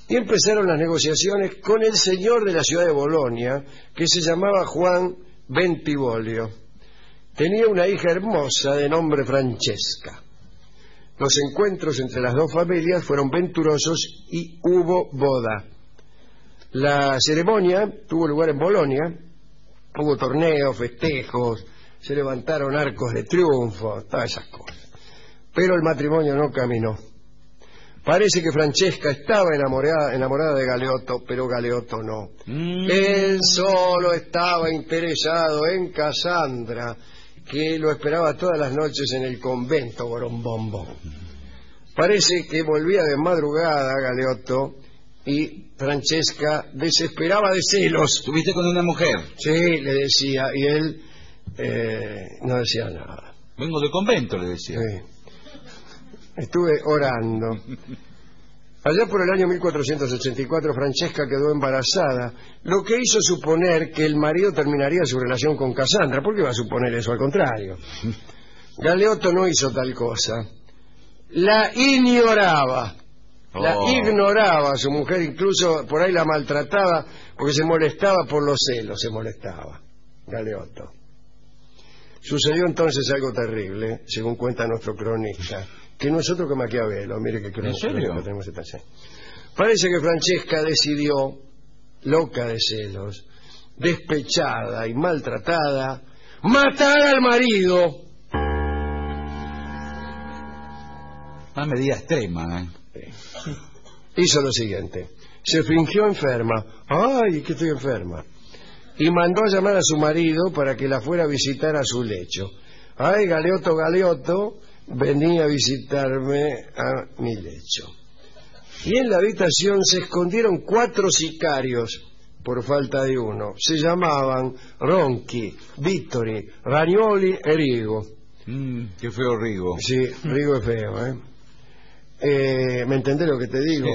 y empezaron las negociaciones con el señor de la ciudad de Bolonia, que se llamaba Juan Bentivoglio. Tenía una hija hermosa de nombre Francesca. Los encuentros entre las dos familias fueron venturosos y hubo boda. La ceremonia tuvo lugar en Bolonia, hubo torneos, festejos, se levantaron arcos de triunfo, todas esas cosas. Pero el matrimonio no caminó. Parece que Francesca estaba enamorada de Galeotto, pero Galeotto no. Él solo estaba interesado en Cassandra, que lo esperaba todas las noches en el convento Borombombo. Parece que volvía de madrugada Galeotto y Francesca desesperaba de celos. ¿Estuviste con una mujer? Sí, le decía, y él no decía nada. Vengo del convento, le decía. Sí. Estuve orando. Allá por el año 1484 Francesca quedó embarazada, lo que hizo suponer que el marido terminaría su relación con Cassandra. ¿Por qué iba a suponer eso? Al contrario. Galeotto no hizo tal cosa. La ignoraba. La ignoraba a su mujer, incluso por ahí la maltrataba porque se molestaba por los celos, se molestaba Galeotto. Sucedió entonces algo terrible, según cuenta nuestro cronista, que no es otro que Maquiavelo. Mire que cronista tenemos esta serie. Parece que Francesca decidió, loca de celos, despechada y maltratada, matar al marido. Una medida extrema, ¿eh? Hizo lo siguiente: se fingió enferma. ¡Ay, que estoy enferma! Y mandó a llamar a su marido para que la fuera a visitar a su lecho. ¡Ay, Galeotto, Galeotto! Venía a visitarme a mi lecho. Y en la habitación se escondieron 4 sicarios por falta de uno. Se llamaban Ronchi, Vittori, Ragnoli e Rigo. Qué feo Rigo. Sí, Rigo es feo, ¿eh? ¿Me entendés lo que te digo?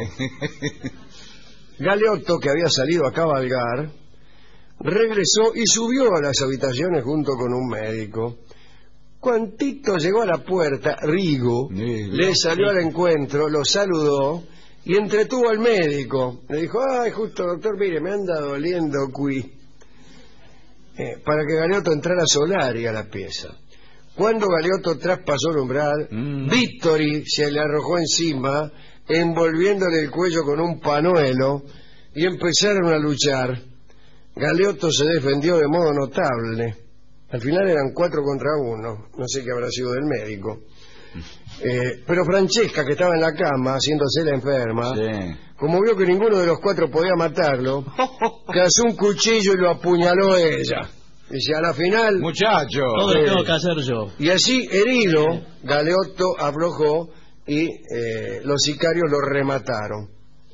Galeotto, que había salido a cabalgar, regresó y subió a las habitaciones junto con un médico. Cuantito llegó a la puerta, Rigo le salió al encuentro, lo saludó y entretuvo al médico. Le dijo: ay, justo, doctor, mire, me anda doliendo qui. Para que Galeotto entrara solari a la pieza. Cuando Galeotto traspasó el umbral, Vittori se le arrojó encima, envolviéndole el cuello con un pañuelo, y empezaron a luchar. Galeotto se defendió de modo notable. Al final eran 4 contra 1, no sé qué habrá sido del médico. Pero Francesca, que estaba en la cama, haciéndose la enferma, Sí. como vio que ninguno de los 4 podía matarlo, cazó un cuchillo y lo apuñaló ella. Dice, a la final... Muchacho. Todo lo tengo que hacer yo. Y así, herido, Galeotto aflojó y los sicarios lo remataron.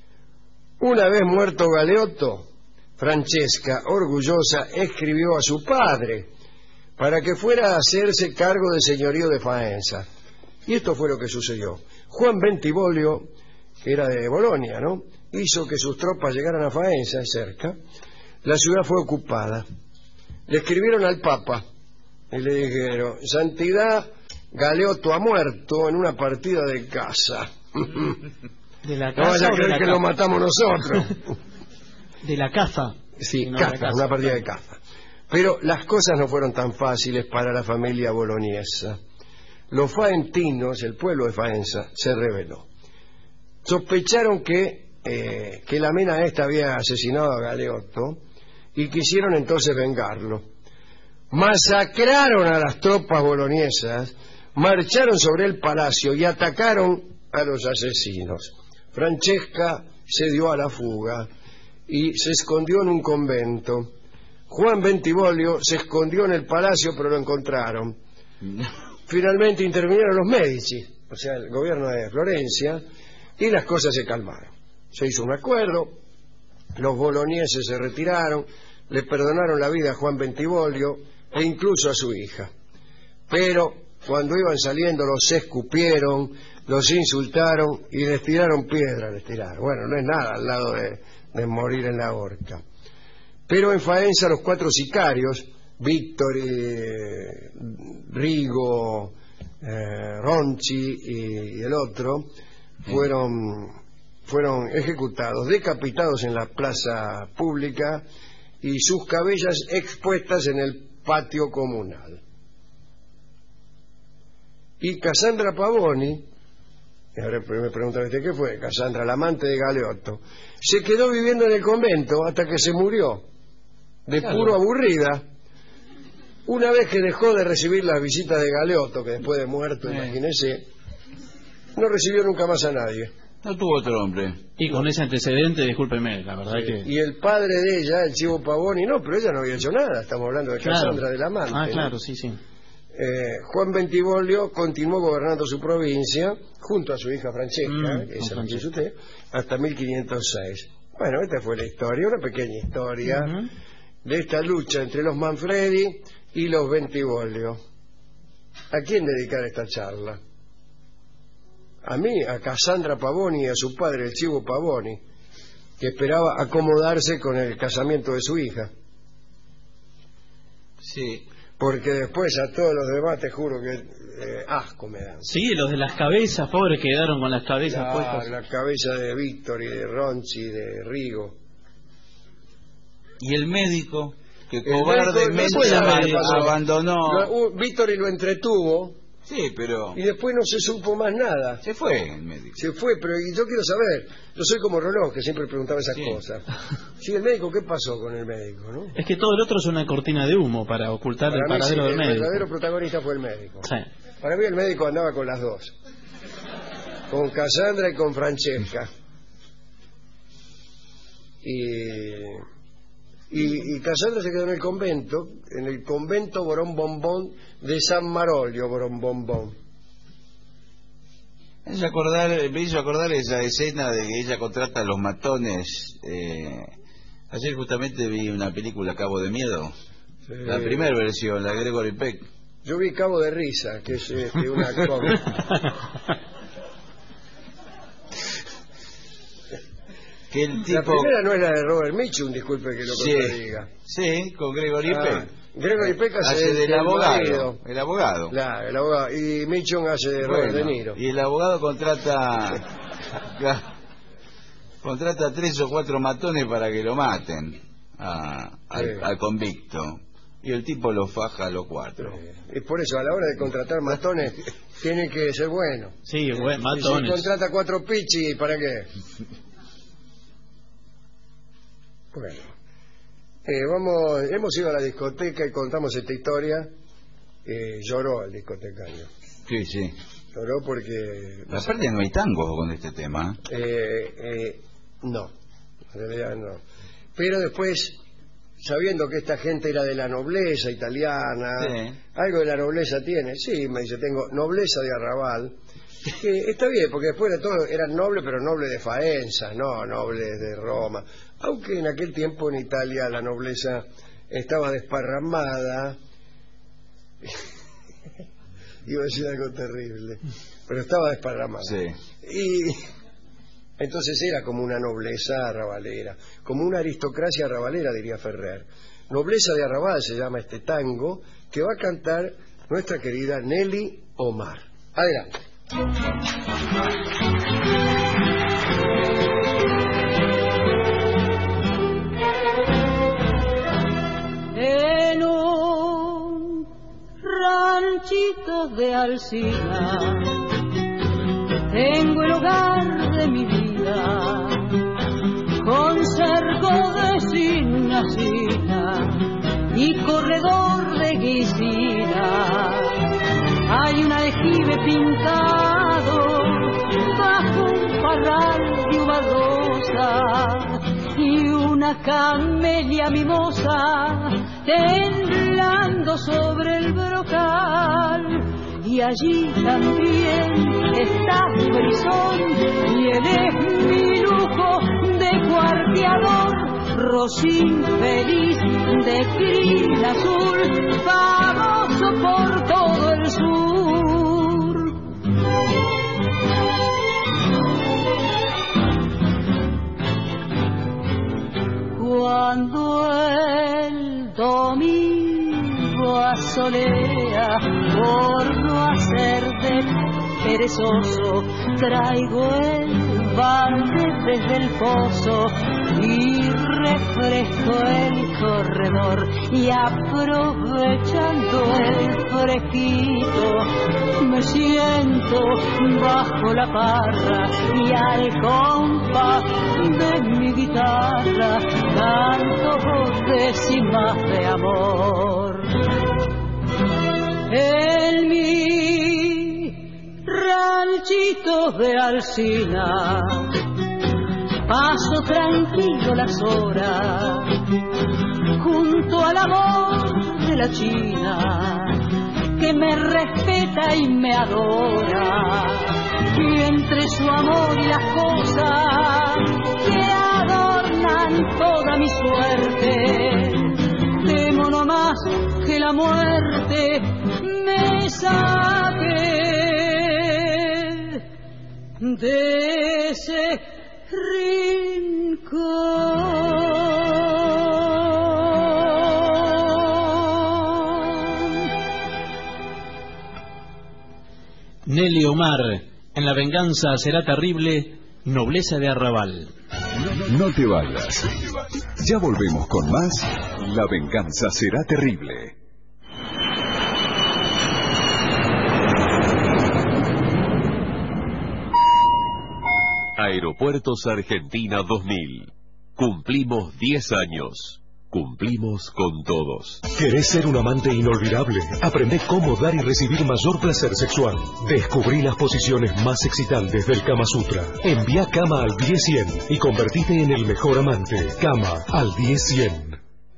Una vez muerto Galeotto, Francesca, orgullosa, escribió a su padre para que fuera a hacerse cargo del señorío de Faenza. Y esto fue lo que sucedió. Juan Bentivoglio, que era de Bolonia, ¿no?, hizo que sus tropas llegaran a Faenza, cerca. La ciudad fue ocupada. Le escribieron al Papa y le dijeron: Santidad, Galeotto ha muerto en una partida de caza. ¿De la No caza vaya a o de creer la que lo matamos nosotros. De la caza. Sí, No, caza, de la caza. una partida de caza. Pero las cosas no fueron tan fáciles para la familia boloniesa. Los faentinos, el pueblo de Faenza, se rebeló. Sospecharon que la mena esta había asesinado a Galeotto y quisieron entonces vengarlo. Masacraron a las tropas boloniesas, marcharon sobre el palacio y atacaron a los asesinos. Francesca se dio a la fuga y se escondió en un convento. Juan Bentivoglio se escondió en el palacio, pero lo encontraron. Finalmente intervinieron los Medici, o sea, el gobierno de Florencia, y las cosas se calmaron. Se hizo un acuerdo, los bolonieses se retiraron, le perdonaron la vida a Juan Bentivoglio e incluso a su hija. Pero cuando iban saliendo los escupieron, los insultaron y les tiraron piedra, Bueno, no es nada al lado de morir en la horca. Pero en Faenza los 4 sicarios, Vittori, Rigo, Ronchi y el otro, fueron fueron ejecutados, decapitados en la plaza pública y sus cabellas expuestas en el patio comunal. Y Cassandra Pavoni, y ahora me preguntan ¿qué fue? Cassandra, la amante de Galeotto, se quedó viviendo en el convento hasta que se murió, de puro aburrida. Una vez que dejó de recibir las visitas de Galeotto, que después de muerto, imagínese, no recibió nunca más a nadie. No tuvo otro hombre. Y con ese antecedente, discúlpeme, la verdad que... Y el padre de ella, el Chivo Pavoni, no, pero ella no había hecho nada, estamos hablando de Cassandra, del amante. Ah, claro, ¿no? sí. Juan Bentivoglio continuó gobernando su provincia junto a su hija Francesca, que es la que dice usted, hasta 1506. Bueno, esta fue la historia, una pequeña historia de esta lucha entre los Manfredi y los Bentivoglio. ¿A quién dedicar esta charla? A mí, a Cassandra Pavoni y a su padre, el Chivo Pavoni, que esperaba acomodarse con el casamiento de su hija. Sí. Porque después a todos los demás te juro que asco me dan. Sí, los de las cabezas, pobres, quedaron con las cabezas puestas. La cabeza de Víctor y de Ronchi y de Rigo. Y el médico, que cobardemente abandonó. Víctor y lo entretuvo. Sí, pero... Y después no se supo más nada. Se fue el médico. Se fue, pero yo quiero saber. Yo soy como Roló, que siempre preguntaba esas cosas. Sí, el médico, ¿qué pasó con el médico, no? Es que todo el otro es una cortina de humo para ocultar el paradero del médico. El verdadero protagonista fue el médico. Sí. Para mí el médico andaba con las dos. Con Cassandra y con Francesca. Y Cassandra se quedó en el convento Borón Bombón de San Marolio, Borón Bombón. Me hizo acordar esa escena de que ella contrata a los matones. Ayer justamente vi una película, Cabo de Miedo. Sí. La primera versión, la de Gregory Peck. Yo vi Cabo de Risa, que es una cómica. Que el tipo... La primera no es la de Robert Mitchum, disculpe que lo contradiga. Sí, con Gregory Peck. Gregory Peck hace del abogado. El abogado. Claro, el abogado. Y Mitchum hace de Robert De Niro. Y el abogado contrata 3 o 4 matones para que lo maten al convicto. Y el tipo lo faja a los 4. Y por eso a la hora de contratar matones tiene que ser bueno. Sí, matones. Si contrata 4 pichis, ¿para qué? Bueno, hemos ido a la discoteca y contamos esta historia. Lloró el discotecario. Sí. Lloró porque... Aparte no hay tango con este tema. No, en realidad no. Pero después, sabiendo que esta gente era de la nobleza italiana, algo de la nobleza tiene. Sí, me dice, tengo nobleza de arrabal. Está bien, porque después de todo eran nobles, pero nobles de Faenza, no nobles de Roma. Aunque en aquel tiempo en Italia la nobleza estaba desparramada. Iba a decir algo terrible, pero estaba desparramada. Sí. Y entonces era como una nobleza arrabalera, como una aristocracia arrabalera, diría Ferrer. Nobleza de Arrabal se llama este tango, que va a cantar nuestra querida Nelly Omar. Adelante. En un ranchito de Alsina tengo el hogar de mi vida, con cerco de cinacina y corredor de guisina. Hay un aljibe pintado bajo un parral de uva rosa y una camelia mimosa temblando sobre el brocal. Y allí también está Frisón y él es mi lujo de cuarteador, rosín feliz de crin azul, famoso por todo el sur. Cuando el domingo asolea, por no hacer del perezoso, traigo el balde desde el pozo y refresco el corredor, y aprovechando el fresquito me siento bajo la parra y al compás de mi guitarra canto décimas de amor. En mi ranchito de Alsina paso tranquilo las horas junto al amor de la China que me respeta y me adora, y entre su amor y las cosas que adornan toda mi suerte, temo no más que la muerte me saque de ese rincón. Nelly Omar, en La venganza será terrible, nobleza de arrabal. No te vayas. Ya volvemos con más La venganza será terrible. Aeropuertos Argentina 2000. Cumplimos 10 años. Cumplimos con todos. ¿Querés ser un amante inolvidable? Aprende cómo dar y recibir mayor placer sexual. Descubrí las posiciones más excitantes del Kama Sutra. Envía Kama al 10100 y convertite en el mejor amante. Kama al 10100.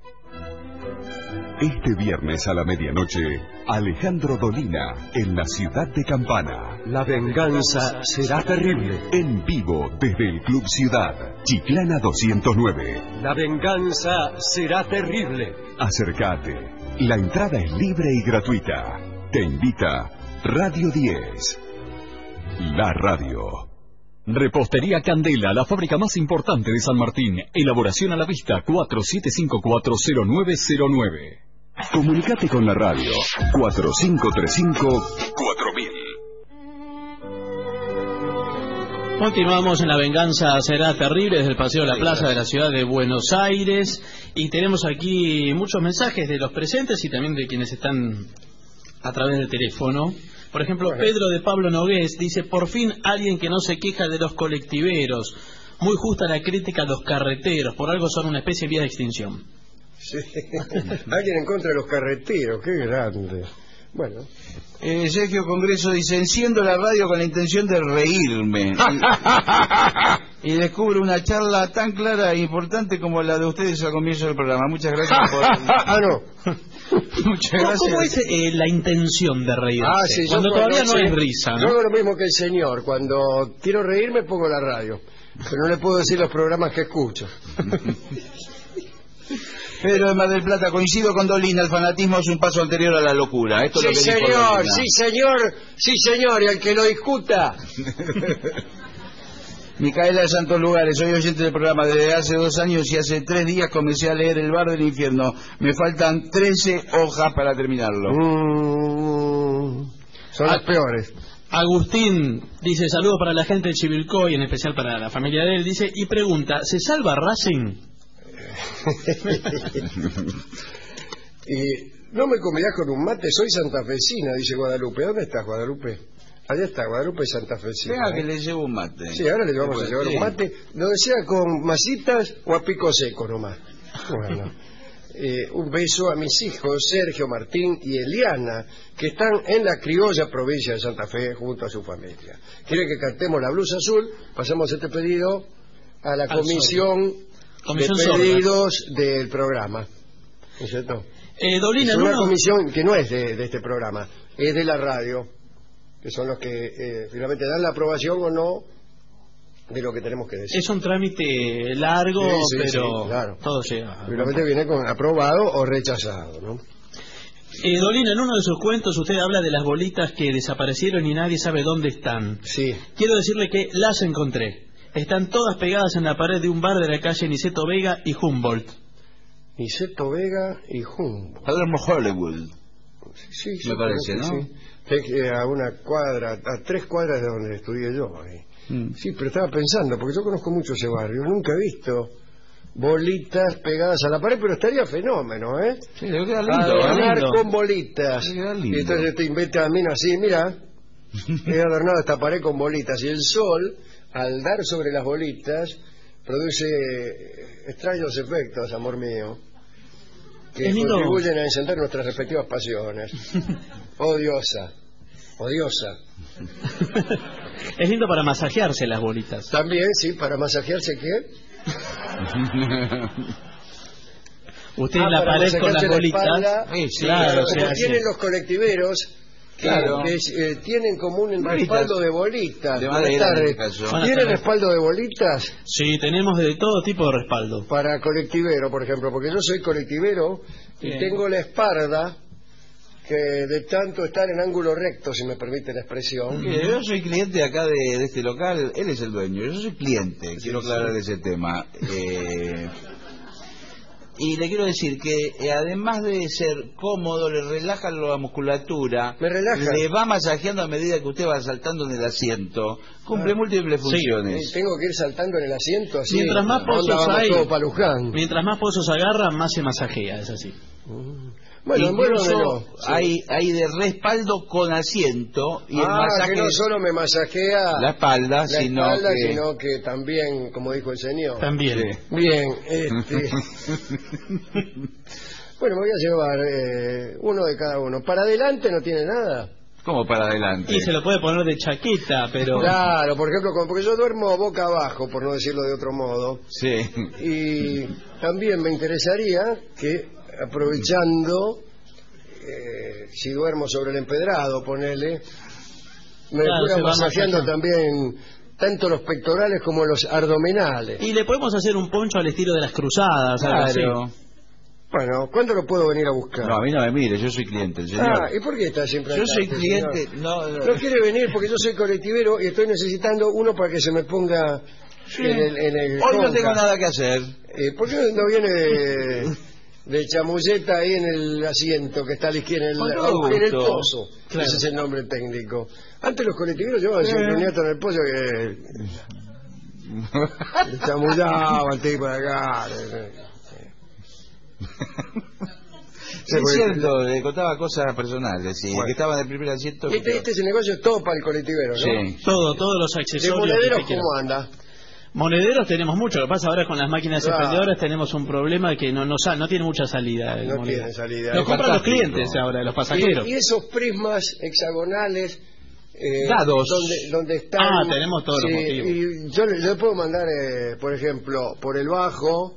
Este viernes a la medianoche, Alejandro Dolina en la ciudad de Campana. La venganza será terrible. En vivo desde el Club Ciudad, Chiclana 209. La venganza será terrible. Acércate. La entrada es libre y gratuita. Te invita Radio 10. La radio. Repostería Candela, la fábrica más importante de San Martín. Elaboración a la vista, 47540909. Comunicate con la radio 4535-4000. Continuamos en La venganza será terrible desde el Paseo de la Plaza de la ciudad de Buenos Aires, y tenemos aquí muchos mensajes de los presentes y también de quienes están a través del teléfono. Por ejemplo, Pedro de Pablo Nogués dice: por fin alguien que no se queja de los colectiveros. Muy justa la crítica a los carreteros, por algo son una especie en vía de extinción. Sí. Alguien en contra de los carreteros, qué grande. Bueno. Sergio Congreso dice: enciendo la radio con la intención de reírme y descubro una charla tan clara e importante como la de ustedes al comienzo del programa. Muchas gracias por... no. Muchas gracias. ¿Cómo es la intención de reírse? Sí, cuando todavía no hay risa, ¿no? Yo hago lo mismo que el señor. Cuando quiero reírme pongo la radio, pero no le puedo decir los programas que escucho. Pedro de Mar del Plata: coincido con Dolina, el fanatismo es un paso anterior a la locura. Esto sí, es lo que señor, sí, señor, y al que lo discuta. Micaela de Santos Lugares: soy oyente del programa desde hace 2 años y hace 3 días comencé a leer El bar del infierno. Me faltan 13 hojas para terminarlo. Son las peores. Agustín dice: saludos para la gente de Chivilcoy, en especial para la familia de él. Dice y pregunta: ¿se salva Racing? Y no me comerás con un mate, soy santafesina, dice Guadalupe. ¿Dónde estás, Guadalupe? Allá está, Guadalupe santafesina. Venga, que le llevo un mate. Sí, ahora le vamos a llevar un mate. Lo desea con masitas o a pico seco nomás. Bueno, un beso a mis hijos Sergio, Martín y Eliana, que están en la criolla provincia de Santa Fe junto a su familia. Quieren que cantemos La blusa azul. Pasamos este pedido a la comisión de pedidos del programa, ¿no es cierto? Dolina, es una comisión que no es de este programa, es de la radio, que son los que finalmente dan la aprobación o no de lo que tenemos que decir. Es un trámite largo, pero claro, todo llega. Finalmente viene con aprobado o rechazado, ¿no? Dolina, en uno de sus cuentos usted habla de las bolitas que desaparecieron y nadie sabe dónde están. Sí. Quiero decirle que las encontré. Están todas pegadas en la pared de un bar de la calle Niceto Vega y Humboldt. Niceto Vega y Humboldt. Palermo Hollywood. Sí, me parece, ¿no? Sí. a una cuadra, a 3 cuadras de donde estudié yo. Ahí. Sí, pero estaba pensando, porque yo conozco mucho ese barrio, nunca he visto bolitas pegadas a la pared, pero estaría fenómeno, ¿eh? Sí, debe quedar lindo. Adornar lindo. con bolitas. Debe quedar lindo. Y entonces te inventa a mí así, mira, he adornado esta pared con bolitas. Y el sol, al dar sobre las bolitas, produce extraños efectos, amor mío, que contribuyen a encender nuestras respectivas pasiones. Odiosa. Es lindo para masajearse las bolitas. También, sí, para masajearse, ¿qué? Usted en la pared con las bolitas. Sí, claro, como tienen los colectiveros que, claro. tienen como un respaldo de bolitas. De madera, en este caso. ¿Tienen respaldo de bolitas? Sí, tenemos de todo tipo de respaldo. Para colectivero, por ejemplo, porque yo soy colectivero y tengo la espalda que de tanto estar en ángulo recto, si me permite la expresión. Yo soy cliente acá de este local, él es el dueño, yo soy cliente, quiero aclarar ese tema. Y le quiero decir que además de ser cómodo, le relaja la musculatura, me relaja, le va masajeando a medida que usted va saltando en el asiento, cumple múltiples funciones. Sí, tengo que ir saltando en el asiento así. Mientras más pozos hay, mientras más pozos agarra, más se masajea, es así. Bueno, incluso hay de respaldo con asiento y el masaje que no solo me masajea la espalda, sino que también, como dijo el señor. También. Sí. Bien, bueno, me voy a llevar uno de cada uno. ¿Para adelante no tiene nada? ¿Cómo para adelante? Y se lo puede poner de chaqueta, pero... Claro, por ejemplo, porque yo duermo boca abajo, por no decirlo de otro modo. Sí. Y también me interesaría que, aprovechando, si duermo sobre el empedrado, ponele, me fuera masajeando también tanto los pectorales como los abdominales. Y le podemos hacer un poncho al estilo de las cruzadas, claro. Bueno, ¿cuándo lo puedo venir a buscar? No, a mí no me mire, yo soy cliente, el señor. ¿Y por qué está siempre Yo acá, soy cliente, no quiere venir porque yo soy colectivero y estoy necesitando uno para que se me ponga en el Hoy no tengo nada que hacer. ¿Por qué no viene de chamulleta ahí en el asiento que está a la izquierda, en el pozo? Claro. Ese es el nombre técnico. Antes los colectiveros llevaban siempre un nieto en el pozo que chamullaban, tipo de acá. Sí, es cierto, le contaba cosas personales, sí, que estaba en el primer asiento. Este negocio es todo para el colectivero, ¿no? Sí. Todos los accesorios. ¿De monederos cómo anda? Monederos tenemos mucho. Lo que pasa ahora con las máquinas expendedoras tenemos un problema que no tiene mucha salida. No tiene salida. Lo compran los clientes ahora, los pasajeros. Y esos prismas hexagonales dados donde están. Tenemos todos los motivos. Y yo le puedo mandar, por ejemplo, por el bajo,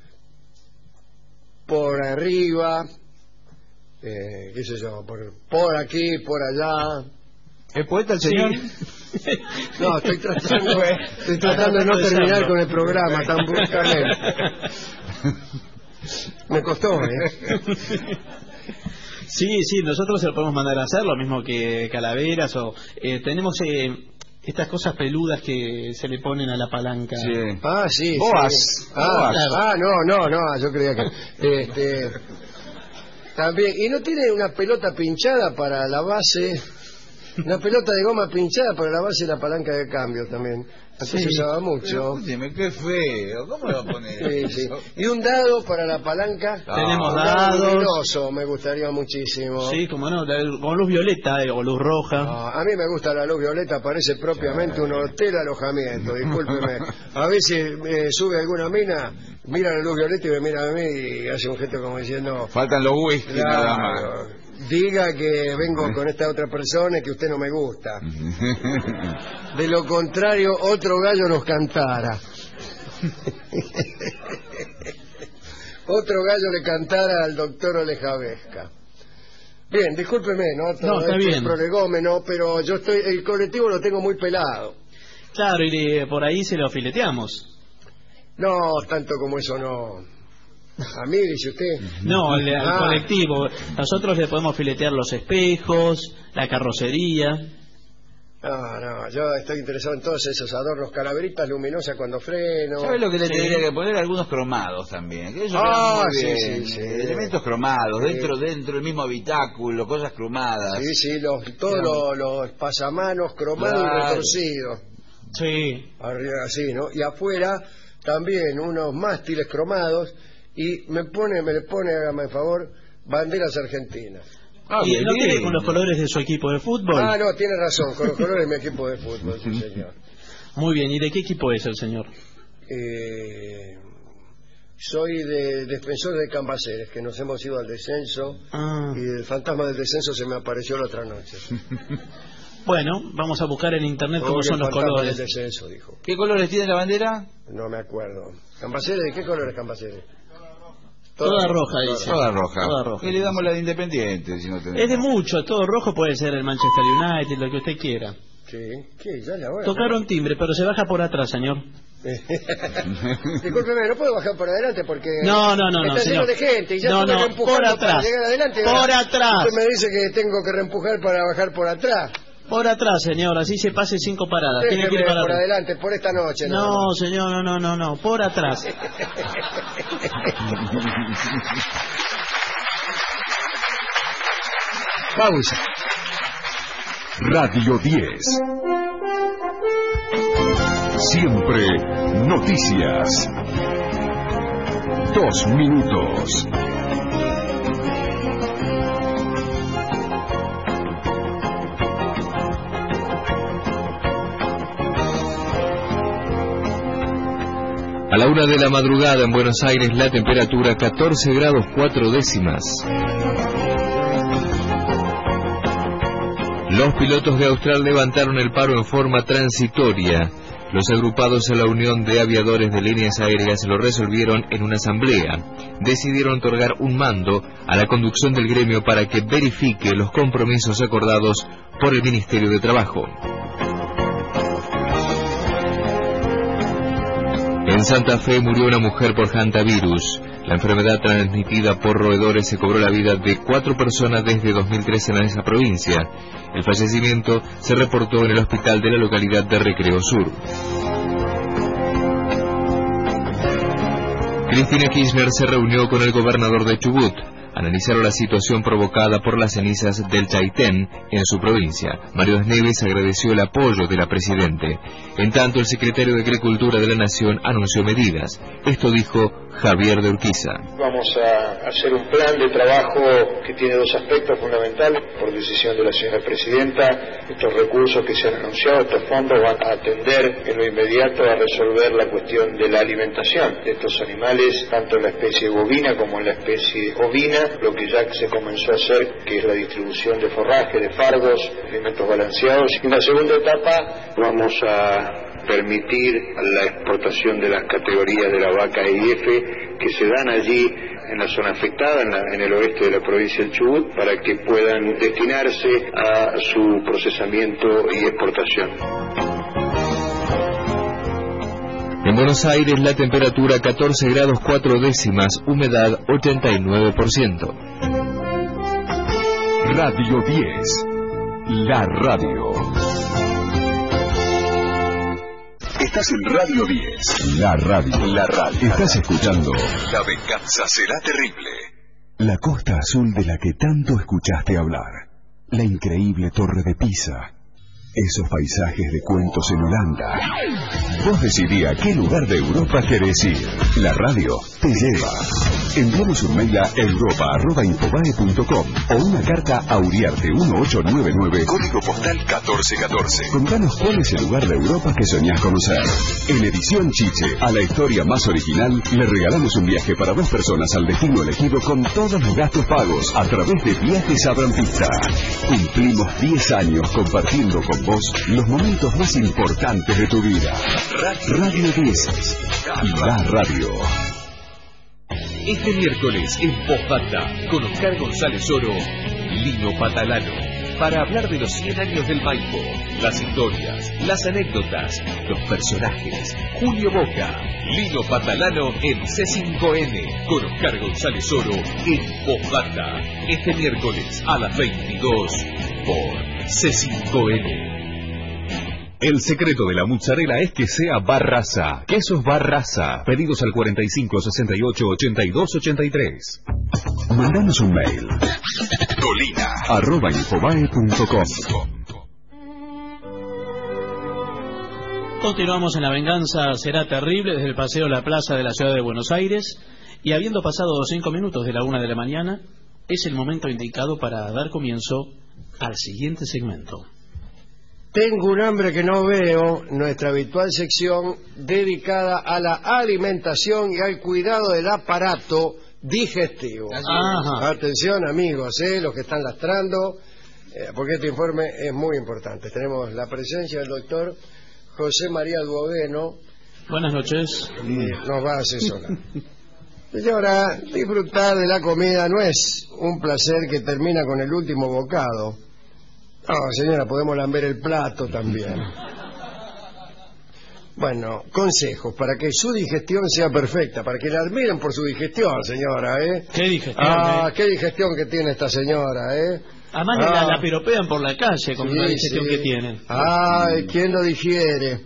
por arriba, qué sé yo, por aquí, por allá. ¿Es poeta el señor? No, estoy tratando de no terminar con el programa tan bruscamente. Me costó, Sí, nosotros se lo podemos mandar a hacer, lo mismo que calaveras o tenemos estas cosas peludas que se le ponen a la palanca. Sí. Sí. Boas. Sí. Claro. No, yo creía que también. ¿Y no tiene una pelota pinchada para la base? Una pelota de goma pinchada para la base de la palanca de cambio también. Antes se usaba mucho. Dime, qué feo. ¿Cómo lo va a poner? Sí. Y un dado para la palanca. Tenemos dados. Luminoso, me gustaría muchísimo. Sí, como no, con luz violeta o luz roja. A mí me gusta la luz violeta, parece propiamente un hotel alojamiento, discúlpeme. A veces sube alguna mina, mira la luz violeta y me mira a mí y hace un gesto como diciendo... Faltan los whisky nada más. Diga que vengo con esta otra persona y que usted no me gusta. De lo contrario, otro gallo nos cantara. Otro gallo le cantara al doctor Olejavesca. Bien, discúlpeme, ¿no? Está bien. Prolegómeno, pero yo el colectivo lo tengo muy pelado. Claro, y por ahí se lo fileteamos. No, tanto como eso no. ¿A mí, dice usted? No, al colectivo. Nosotros le podemos filetear los espejos, la carrocería. No, yo estoy interesado en todos esos adornos, calaveritas luminosas cuando freno. ¿Sabes lo que le tendría que poner? Algunos cromados también. Que eso sí. Elementos cromados, dentro del mismo habitáculo, cosas cromadas. Sí, todos los pasamanos cromados y retorcidos. Sí. Arriba, así, ¿no? Y afuera también unos mástiles cromados y me le pone, hágame el favor, banderas argentinas. ¿Y no tiene con los colores de su equipo de fútbol? No, tiene razón, con los colores de mi equipo de fútbol, sí, señor. Muy bien, ¿y de qué equipo es el señor? Soy defensor de Cambaceres, que nos hemos ido al descenso y el fantasma del descenso se me apareció la otra noche. Bueno, vamos a buscar en internet cómo son los colores. Del descenso, dijo. ¿Qué colores tiene la bandera? No me acuerdo. ¿Cambaceres? ¿De qué colores Cambaceres? Toda roja, dice. Toda roja. Y le damos la de Independiente, si no tenemos. Es de mucho, todo rojo puede ser el Manchester United, lo que usted quiera. Sí, ¿qué? ¿Ya la hora? Tocaron timbre, pero se baja por atrás, señor. Discúlpeme, no puedo bajar por adelante porque no, está lleno de gente y ya tengo que empujar para llegar adelante. Por atrás. Usted me dice que tengo que reempujar para bajar por atrás. Por atrás, señor, así se pase 5 paradas. Tiene que ir para por adelante, por esta noche. No, señor, no, por atrás. Pausa. Radio 10. Siempre noticias. 2 minutos. A la 1 de la madrugada en Buenos Aires la temperatura 14 grados 4 décimas. Los pilotos de Austral levantaron el paro en forma transitoria. Los agrupados a la Unión de Aviadores de Líneas Aéreas lo resolvieron en una asamblea. Decidieron otorgar un mando a la conducción del gremio para que verifique los compromisos acordados por el Ministerio de Trabajo. En Santa Fe murió una mujer por hantavirus. La enfermedad transmitida por roedores se cobró la vida de 4 personas desde 2013 en esa provincia. El fallecimiento se reportó en el hospital de la localidad de Recreo Sur. Cristina Kirchner se reunió con el gobernador de Chubut. Analizaron la situación provocada por las cenizas del Chaitén en su provincia. Mario Desneves agradeció el apoyo de la Presidente. En tanto, el secretario de Agricultura de la Nación anunció medidas. Esto dijo Javier de Urquiza. Vamos a hacer un plan de trabajo que tiene 2 aspectos fundamentales. Por decisión de la señora Presidenta, estos recursos que se han anunciado, estos fondos van a atender en lo inmediato a resolver la cuestión de la alimentación de estos animales, tanto en la especie bovina como en la especie ovina, lo que ya se comenzó a hacer, que es la distribución de forraje, de fardos, alimentos balanceados. Y en la segunda etapa vamos a permitir la exportación de las categorías de la vaca IF que se dan allí en la zona afectada, en el oeste de la provincia del Chubut, para que puedan destinarse a su procesamiento y exportación. En Buenos Aires la temperatura 14 grados 4 décimas, humedad 89%. Radio 10, la radio. Estás en Radio 10, la radio. La radio. Estás escuchando La venganza será terrible. La costa azul de la que tanto escuchaste hablar. La increíble Torre de Pisa. Esos paisajes de cuentos en Holanda. Vos decidí a qué lugar de Europa querés ir. La radio te lleva. Envíanos un mail a europa@infobae.com o una carta a Uriarte 1899, código postal 1414. Contanos cuál es el lugar de Europa que soñás conocer. En Edición Chiche, a la historia más original, le regalamos un viaje para 2 personas al destino elegido con todos los gastos pagos a través de Viajes Abrampista. Cumplimos 10 años compartiendo con vos los momentos más importantes de tu vida. Radio 10, la radio. Este miércoles en Postdata, con Oscar González Oro, Lino Patalano, para hablar de los 100 años del Maipo, las historias, las anécdotas, los personajes. Julio Boca, Lino Patalano en C5N, con Oscar González Oro en Postdata, este miércoles a las 22 por C5N. El secreto de la mozzarella es que sea Barraza. Quesos Barraza. Pedidos al 45 68 82 83. Mandanos un mail. dolina@infobae.com. Continuamos en La Venganza Será Terrible desde el Paseo La Plaza de la Ciudad de Buenos Aires, y habiendo pasado 5 minutos de la 1 de la mañana, es el momento indicado para dar comienzo al siguiente segmento. Tengo un hambre que no veo, nuestra habitual sección dedicada a la alimentación y al cuidado del aparato digestivo. Ajá. Atención, amigos, los que están lastrando, porque este informe es muy importante. Tenemos la presencia del doctor José María Duoveno. Buenas noches. Nos va a asesorar. Señora, disfrutar de la comida no es un placer que termina con el último bocado. No, señora, podemos lamber el plato también. Bueno, consejos para que su digestión sea perfecta, para que la admiren por su digestión, señora, ¿Qué digestión? Qué digestión que tiene esta señora, Además la piropean por la calle con la digestión que tienen. Ay, ¿quién lo digiere?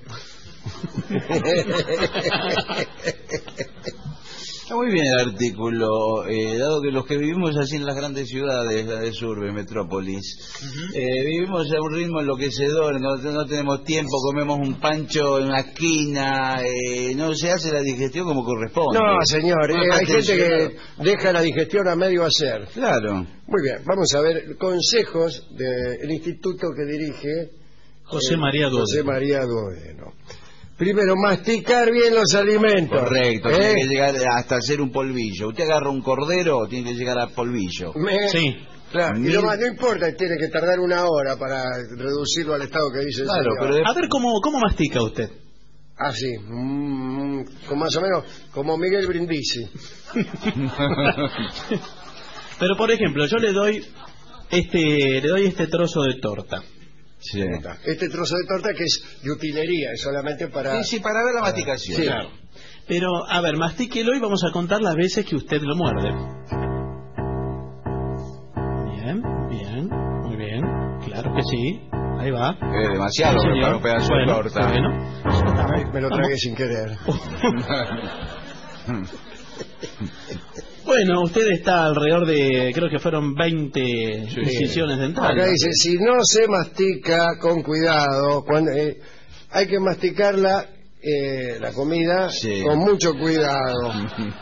Está muy bien el artículo, dado que los que vivimos así en las grandes ciudades, la de Surbe, Metrópolis, vivimos a un ritmo enloquecedor, no tenemos tiempo, comemos un pancho en una esquina, no se hace la digestión como corresponde. No, señor, hay gente que deja la digestión a medio hacer. Claro. Muy bien, vamos a ver consejos del instituto que dirige José María Duoveno. Primero, masticar bien los alimentos. Correcto, tiene que llegar hasta hacer un polvillo. Usted agarra un cordero, tiene que llegar a polvillo. Sí. Claro, y no importa, tiene que tardar 1 hora para reducirlo al estado que dice el señor. Pero a ver, ¿cómo mastica usted? Sí, con más o menos como Miguel Brindisi. Pero, por ejemplo, yo le doy este trozo de torta. Sí. Este trozo de torta que es de utilería, es solamente para... Sí, para ver la masticación. Sí. Claro. Pero, a ver, mastíquelo y vamos a contar las veces que usted lo muerde. Bien, muy bien. Claro que sí. Ahí va. Demasiado, Sí, para un pedazo de torta. Bueno. Me lo tragué sin querer. Bueno, usted está alrededor de, creo que fueron 20 incisiones dentales. Acá dice, si no se mastica con cuidado, hay que masticarla, la comida, con mucho cuidado.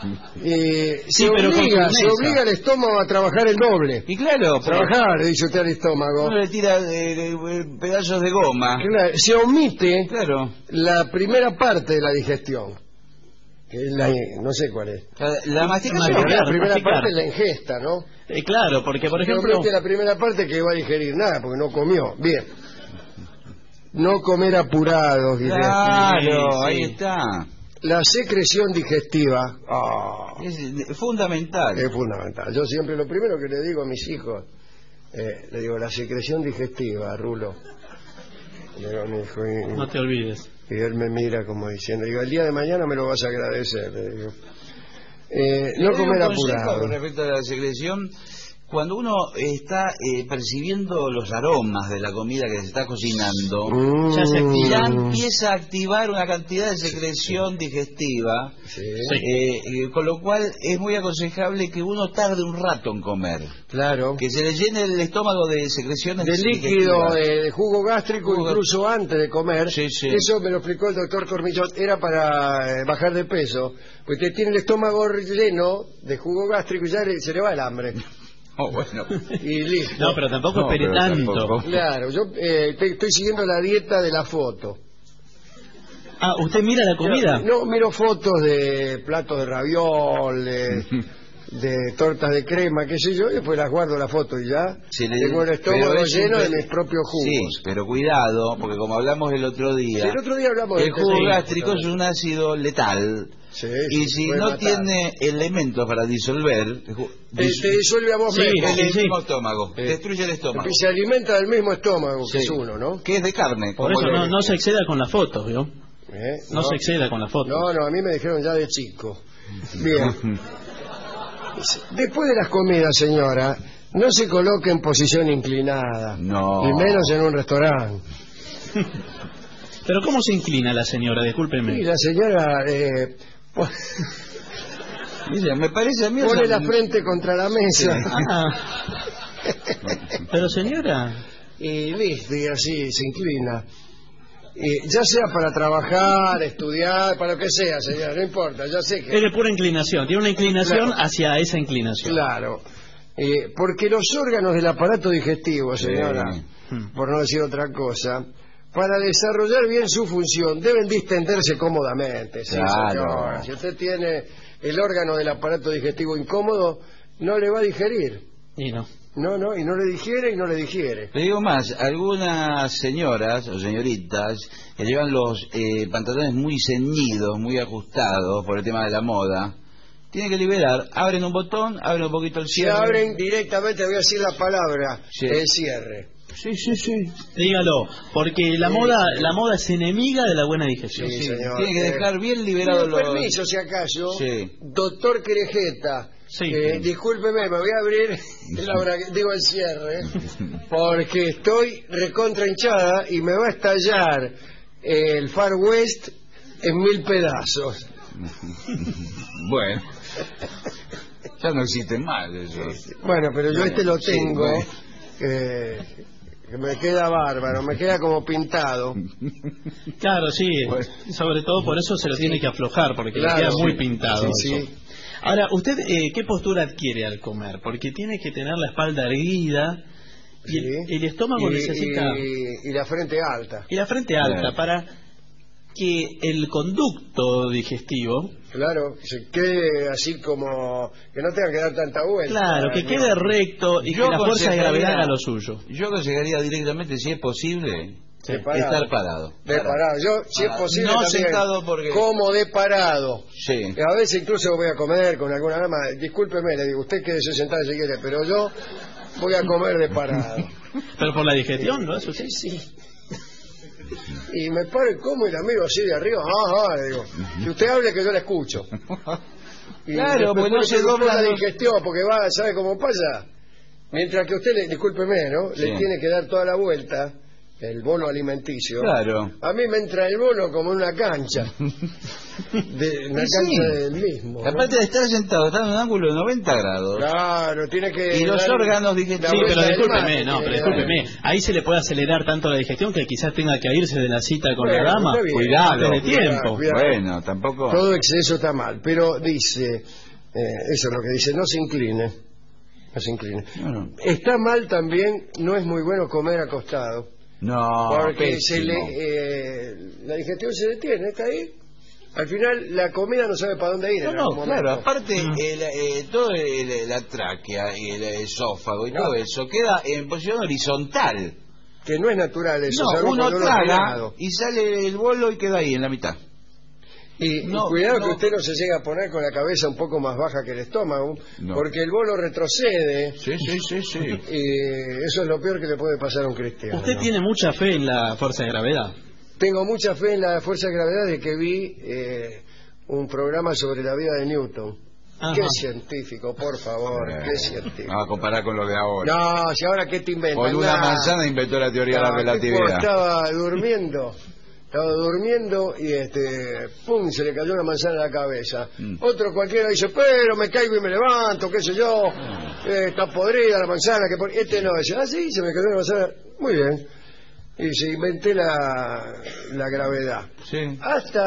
Se obliga al estómago a trabajar el doble. Y claro, trabajar, dice usted al estómago. Uno le tira pedazos de goma. Claro, se omite la primera parte de la digestión. Que es no sé cuál es. La masticación. La primera parte es la ingesta, ¿no? Claro, porque por ejemplo... la primera parte que va a digerir nada, porque no comió. Bien. No comer apurados. Claro, ahí está. La secreción digestiva. Es fundamental. Es fundamental. Yo siempre lo primero que le digo a mis hijos, le digo, la secreción digestiva, Rulo. Le digo a mi hijo, no te olvides. Y él me mira como diciendo, digo, el día de mañana me lo vas a agradecer. Le digo. No comer apurado. Con respecto a la secreción, cuando uno está percibiendo los aromas de la comida que se está cocinando, ya empieza a activar una cantidad de secreción digestiva, con lo cual es muy aconsejable que uno tarde un rato en comer. Claro. Que se le llene el estómago de secreciones de líquido, de jugo gástrico, incluso antes de comer. Eso me lo explicó el doctor Cormillot, era para bajar de peso. Pues usted tiene el estómago lleno de jugo gástrico y ya se le va el hambre. Bueno. Y listo. No, pero tampoco espere tanto. Claro, yo estoy siguiendo la dieta de la foto. ¿Usted mira la comida? No, miro fotos de platos de ravioles, de tortas de crema, qué sé yo, y después las guardo la foto y ya tengo el estómago lleno de mis propios jugos. Sí, pero cuidado, porque como hablamos el otro día, hablamos el jugo gástrico es un ácido letal. Y si no tiene elementos para disolver, te disuelve a vos mismo. El mismo estómago, destruye el estómago. Y se alimenta del mismo estómago que es uno, ¿no? Que es de carne. Por eso no se exceda con las fotos, ¿vio? No se exceda con las fotos. No, a mí me dijeron ya de chico. Bien. Después de las comidas, señora, no se coloque en posición inclinada. No. Y menos en un restaurante. Pero ¿cómo se inclina la señora? Discúlpeme. Y la señora Dice, me parece a mí... pone la frente contra la mesa. Pero señora... Y viste, y así se inclina. Ya sea para trabajar, estudiar, para lo que sea, señora, no importa, ya sé que... Es de pura inclinación, tiene una inclinación hacia esa inclinación. Claro, porque los órganos del aparato digestivo, señora, por no decir otra cosa, para desarrollar bien su función, deben distenderse cómodamente. ¿Sí, señora? Si usted tiene el órgano del aparato digestivo incómodo, no le va a digerir. Y no. No, y no le digiere y no le digiere. Le digo más, algunas señoras o señoritas que llevan los pantalones muy ceñidos, muy ajustados por el tema de la moda, tienen que liberar, abren un botón, abren un poquito el cierre. Se abren directamente, voy a decir la palabra, el cierre. Sí. Dígalo, porque la moda es enemiga de la buena digestión. Sí, señor. Tiene que dejar bien liberado los... Permiso, si acaso, Sí. doctor Querejeta. Sí. Discúlpeme, me voy a abrir el cierre, porque estoy recontra hinchada y me va a estallar el Far West en 1000 pedazos. Bueno, ya no existe más eso. Bueno, pero yo lo tengo, que me queda bárbaro, me queda como pintado. Claro, sí, sobre todo por eso se lo tiene que aflojar, porque le queda muy pintado. Sí. Ahora, ¿usted qué postura adquiere al comer? Porque tiene que tener la espalda erguida y el estómago necesita... Y la frente alta. Y la frente alta, para que el conducto digestivo... Claro, se quede así como... que no tenga que dar tanta vuelta. Claro, que quede recto y que la fuerza de gravedad haga lo suyo. Yo aconsejaría directamente, si es posible... estar parado. Yo, si es posible, no también sentado porque... como de parado. Sí. A veces incluso voy a comer con alguna dama. Discúlpeme, le digo, usted quédese sentado si quiere, pero yo voy a comer de parado. Pero por la digestión, ¿no? Eso sí. Y me paro y como y la miro así de arriba. Le digo, si usted hable que yo la escucho. Y claro, pues no se dobla la digestión, porque ¿sabe cómo pasa? Mientras que usted, discúlpeme, ¿no? Le tiene que dar toda la vuelta. El bono alimenticio. Claro. A mí me entra el bono como en una cancha. Cancha del mismo. Aparte de estar sentado, está en un ángulo de 90 grados. Claro, tiene que... Y los órganos digestivos... Sí, pero discúlpeme. Ahí se le puede acelerar tanto la digestión que quizás tenga que irse de la cita con la dama. Cuidado. De tiempo. Cuidado. Bueno, tampoco... Todo exceso está mal. Pero dice... eso es lo que dice. No se incline. Bueno. Está mal también. No es muy bueno comer acostado. No, porque la digestión se detiene, está ahí. Al final la comida no sabe para dónde ir. Claro, aparte toda la tráquea y el esófago y todo eso queda en posición horizontal. Que no es natural eso. No, uno traga y sale el bolo y queda ahí en la mitad. Y cuidado que usted no se llegue a poner con la cabeza un poco más baja que el estómago, porque el bolo retrocede. Sí. Y eso es lo peor que le puede pasar a un cristiano. ¿Usted tiene mucha fe en la fuerza de gravedad? Tengo mucha fe en la fuerza de gravedad desde que vi un programa sobre la vida de Newton. Ajá. Qué científico, por favor, qué científico. A comparar con lo de ahora. No, si ahora qué te inventas. Con una manzana inventó la teoría de la relatividad. Estaba durmiendo y pum, se le cayó una manzana en la cabeza. Otro cualquiera dice, pero me caigo y me levanto, qué sé yo, está podrida la manzana. No, dice, sí, se me cayó una manzana. Muy bien. Y se inventé la gravedad. Sí. Hasta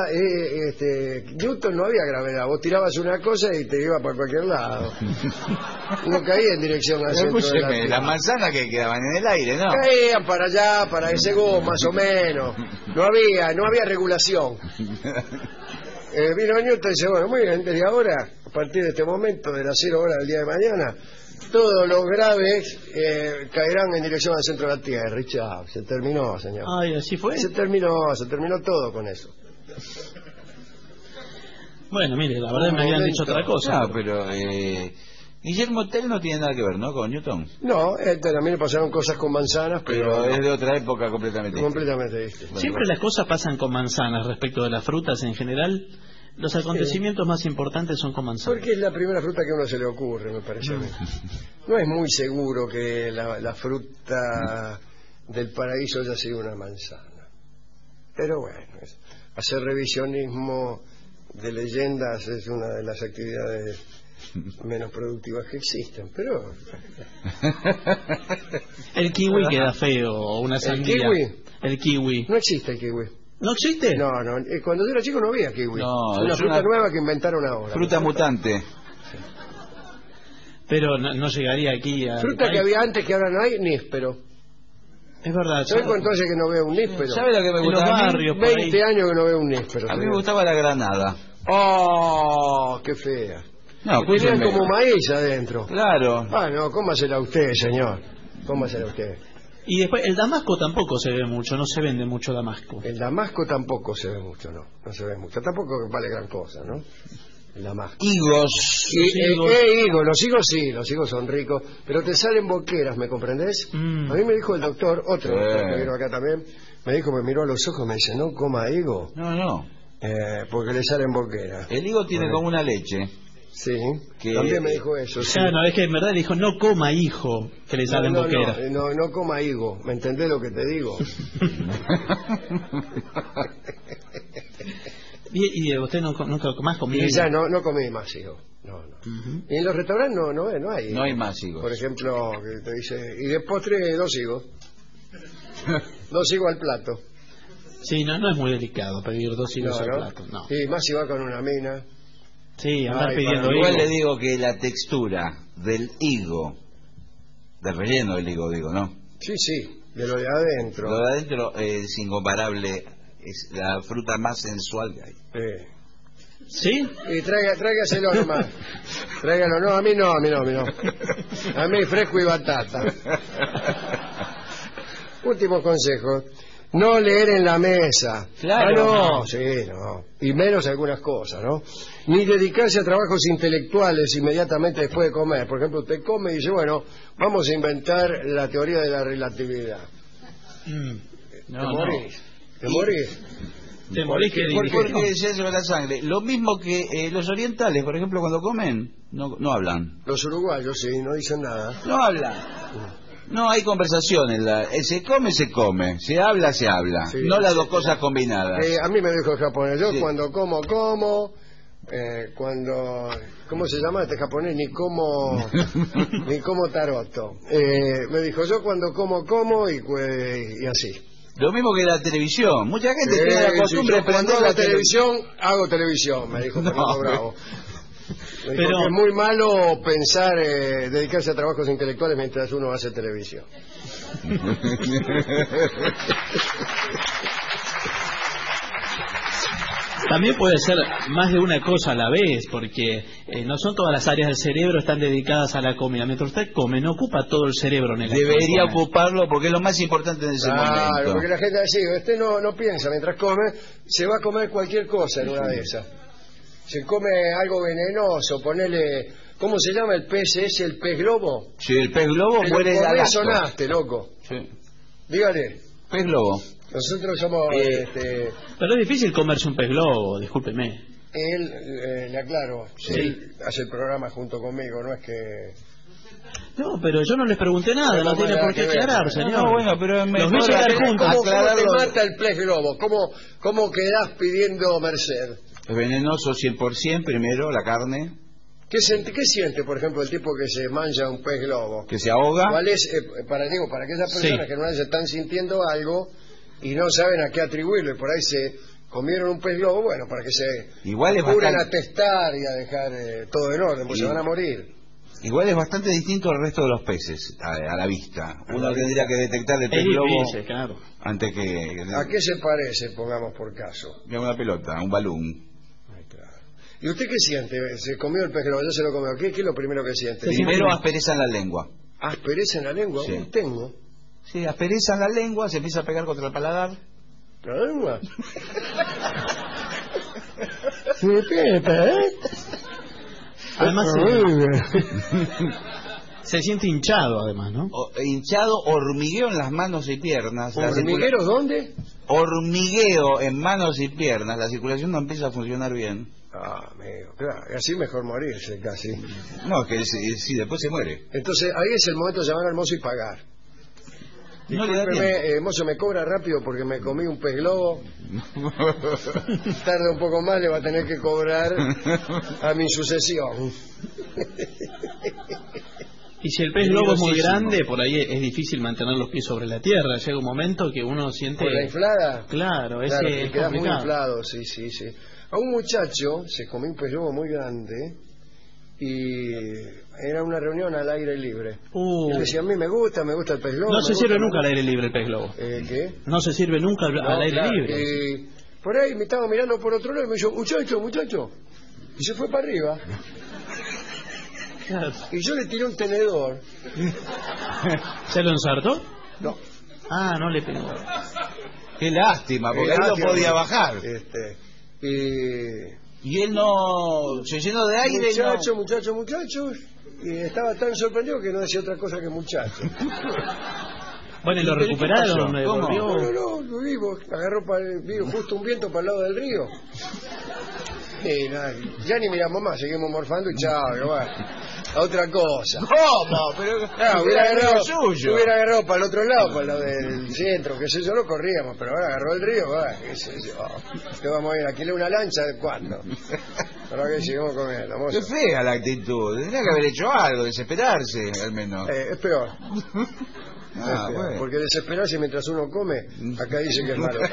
Newton no había gravedad. Vos tirabas una cosa y te iba para cualquier lado. No caía en dirección al centro de la Tierra. Las manzanas que quedaban en el aire, ¿no? Caían para allá, para ese más o menos. No había regulación. Vino Newton y dice, bueno, muy bien, desde ahora, a partir de este momento, de las 0 horas del día de mañana, todos los graves caerán en dirección al centro de la Tierra. Y chao, se terminó, señor. Ay, ¿así fue? Se terminó todo con eso. Bueno, mire, la verdad me habían dicho otra cosa. No, pero Guillermo Tell no tiene nada que ver, ¿no? Con Newton. No, también le pasaron cosas con manzanas, pero es de otra época completamente distinta. Siempre las cosas pasan con manzanas respecto de las frutas en general. Los acontecimientos más importantes son con manzanas. Porque es la primera fruta que a uno se le ocurre, me parece a mí. No es muy seguro que la fruta del paraíso haya sido una manzana. Pero bueno, hacer revisionismo de leyendas es una de las actividades menos productivas que existen, pero... El kiwi queda feo, o una sandía. ¿El kiwi? El kiwi. No existe el kiwi. ¿No existe? No, cuando yo era chico no había kiwi. No, es una fruta nueva que inventaron ahora. Fruta mutante. Pero no llegaría aquí a... Fruta que había antes que ahora no hay, níspero. Es verdad. ¿Sabes entonces que no veo un níspero? ¿Sabe lo que me gustaba? En los barrios, 20 años que no veo un níspero. A mí me gustaba la granada. ¡Oh, qué fea! No, tenían como maíz adentro. Claro. Ah, no, cómasela usted, señor. Cómasela usted. Y después, el damasco tampoco se ve mucho, no se vende mucho damasco. El damasco tampoco se ve mucho, no se ve mucho. Tampoco vale gran cosa, ¿no? El damasco. Higos. Higos, los higos sí, los higos son ricos, pero te salen boqueras, ¿me comprendés? A mí me dijo el doctor, otro doctor que vino acá también, me dijo, me miró a los ojos, me dice, no coma higo. No. Porque le salen boqueras. El higo tiene como una leche. Sí, también me dijo eso. Sí. No, es que en verdad dijo, no coma hijo, que le salen boqueras. No coma higo, ¿me entendés lo que te digo? ¿Y usted nunca más comió? Y ya no comí más higo. No. Y en los restaurantes no hay. No hay más higos. Por ejemplo, que te dice, y de postre 2 higos. 2 higos al plato. Sí, no es muy delicado pedir 2 higos al plato. No. Y más si va con una mina. Sí, andar pidiendo higo. Igual le digo que la textura del higo, del relleno del higo, digo, ¿no? Sí, de lo de adentro. Lo de adentro es incomparable, es la fruta más sensual que hay. ¿Sí? Y tráigaselo nomás. Tráigalo, no, a mí no. A mí fresco y batata. Último consejo. No leer en la mesa. Claro. No. Y menos algunas cosas, ¿no? Ni dedicarse a trabajos intelectuales inmediatamente después de comer. Por ejemplo, usted come y dice, bueno, vamos a inventar la teoría de la relatividad. Te morís. Te morís porque se hace la sangre. Lo mismo que los orientales, por ejemplo, cuando comen, no hablan. Los uruguayos, sí, no dicen nada. No hablan. No hay conversación. Se come, se habla, se habla. Sí, no las dos cosas combinadas. A mí me dijo el japonés, yo cuando como, cuando... ¿Cómo se llama este japonés? Ni como taroto. Me dijo, yo cuando como y así. Lo mismo que la televisión. Mucha gente tiene la costumbre de prender la televisión. Hago televisión, me dijo Fernando Bravo. Pero es muy malo pensar, dedicarse a trabajos intelectuales mientras uno hace televisión. También puede ser más de una cosa a la vez, porque no son todas las áreas del cerebro están dedicadas a la comida. Mientras usted come, no ocupa todo el cerebro en el Debería ocuparlo porque es lo más importante en ese momento. Claro, porque la gente dice, usted no piensa mientras come, se va a comer cualquier cosa en una de esas. Se come algo venenoso, ponele... ¿Cómo se llama el pez ese, el pez globo? Sí, el pez globo muere de asco. Sonaste, loco. Sí. Dígale. Pez globo. Nosotros somos... Pero es difícil comerse un pez globo, discúlpeme. Él, le aclaro, él hace el programa junto conmigo, no es que... No, pero yo no les pregunté nada, no tiene por qué aclarar, señor. No, bueno, pero los voy a llegar juntos. ¿Cómo te mata el pez globo? ¿Cómo quedás pidiendo merced? Es venenoso 100%, primero, la carne. ¿Qué siente, por ejemplo, el tipo que se mancha un pez globo? ¿Que se ahoga? ¿Cuál es, para aquellas personas que no están sintiendo algo y no saben a qué atribuirlo, y por ahí se comieron un pez globo, bueno, para que se apuren a testar y a dejar todo en orden, porque se van a morir. Igual es bastante distinto al resto de los peces, a la vista. Uno tendría que detectar el pez globo claro. Antes que... ¿A qué se parece, pongamos por caso? A una pelota, un balón. ¿Y usted qué siente? ¿Se comió el pez globo? ¿Ya se lo comió? ¿Qué es lo primero que siente? Primero aspereza en la lengua. ¿Aspereza en la lengua? Sí. Tengo. Sí, aspereza en la lengua, se empieza a pegar contra el paladar. ¿La lengua? ¿Se me pega, Además se siente hinchado, además, ¿no? Hinchado, hormigueo en las manos y piernas. ¿Hormiguero dónde? Hormigueo en manos y piernas. La circulación no empieza a funcionar bien. Amigo, claro, así mejor morirse casi. No, que si después se muere. Entonces ahí es el momento de llamar al mozo y pagar. Discúlpeme, mozo, me cobra rápido porque me comí un pez globo. Tarda un poco más, le va a tener que cobrar a mi sucesión. Y si el pez globo es muy grande, por ahí es difícil mantener los pies sobre la tierra. Llega un momento que uno siente... ¿Por la inflada? Claro, claro, ese es queda muy complicado. inflado, sí. A un muchacho se comió un pez globo muy grande y era una reunión al aire libre. Él decía, a mí me gusta el pez globo. No se sirve nunca al aire libre el pez globo. ¿Qué? No se sirve nunca al aire claro, libre. Y por ahí me estaba mirando por otro lado y me dijo, muchacho. Y se fue para arriba. Claro. Y yo le tiré un tenedor. ¿Se lo ensartó? No. Ah, no le pegó. Qué lástima, porque él no podía bajar. Y él no se llenó de aire. Muchachos. Y estaba tan sorprendido que no decía otra cosa que muchacho. Bueno, ¿y lo recuperaron? No, lo vivo. Vivo justo un viento para el lado del río. Y nada, ya ni miramos más, seguimos morfando y chao, otra cosa. ¿Cómo? Pero hubiera agarrado para el otro lado, para el lado del centro, qué sé yo, no corríamos, pero ahora agarró el río, qué sé yo. ¿Qué vamos a ir? ¿Alquilar una lancha? ¿De cuándo? Ahora que seguimos comiendo. Qué fea la actitud, tendría que haber hecho algo, desesperarse, al menos. Es peor. Bueno. Porque desesperarse mientras uno come, acá dice que es malo.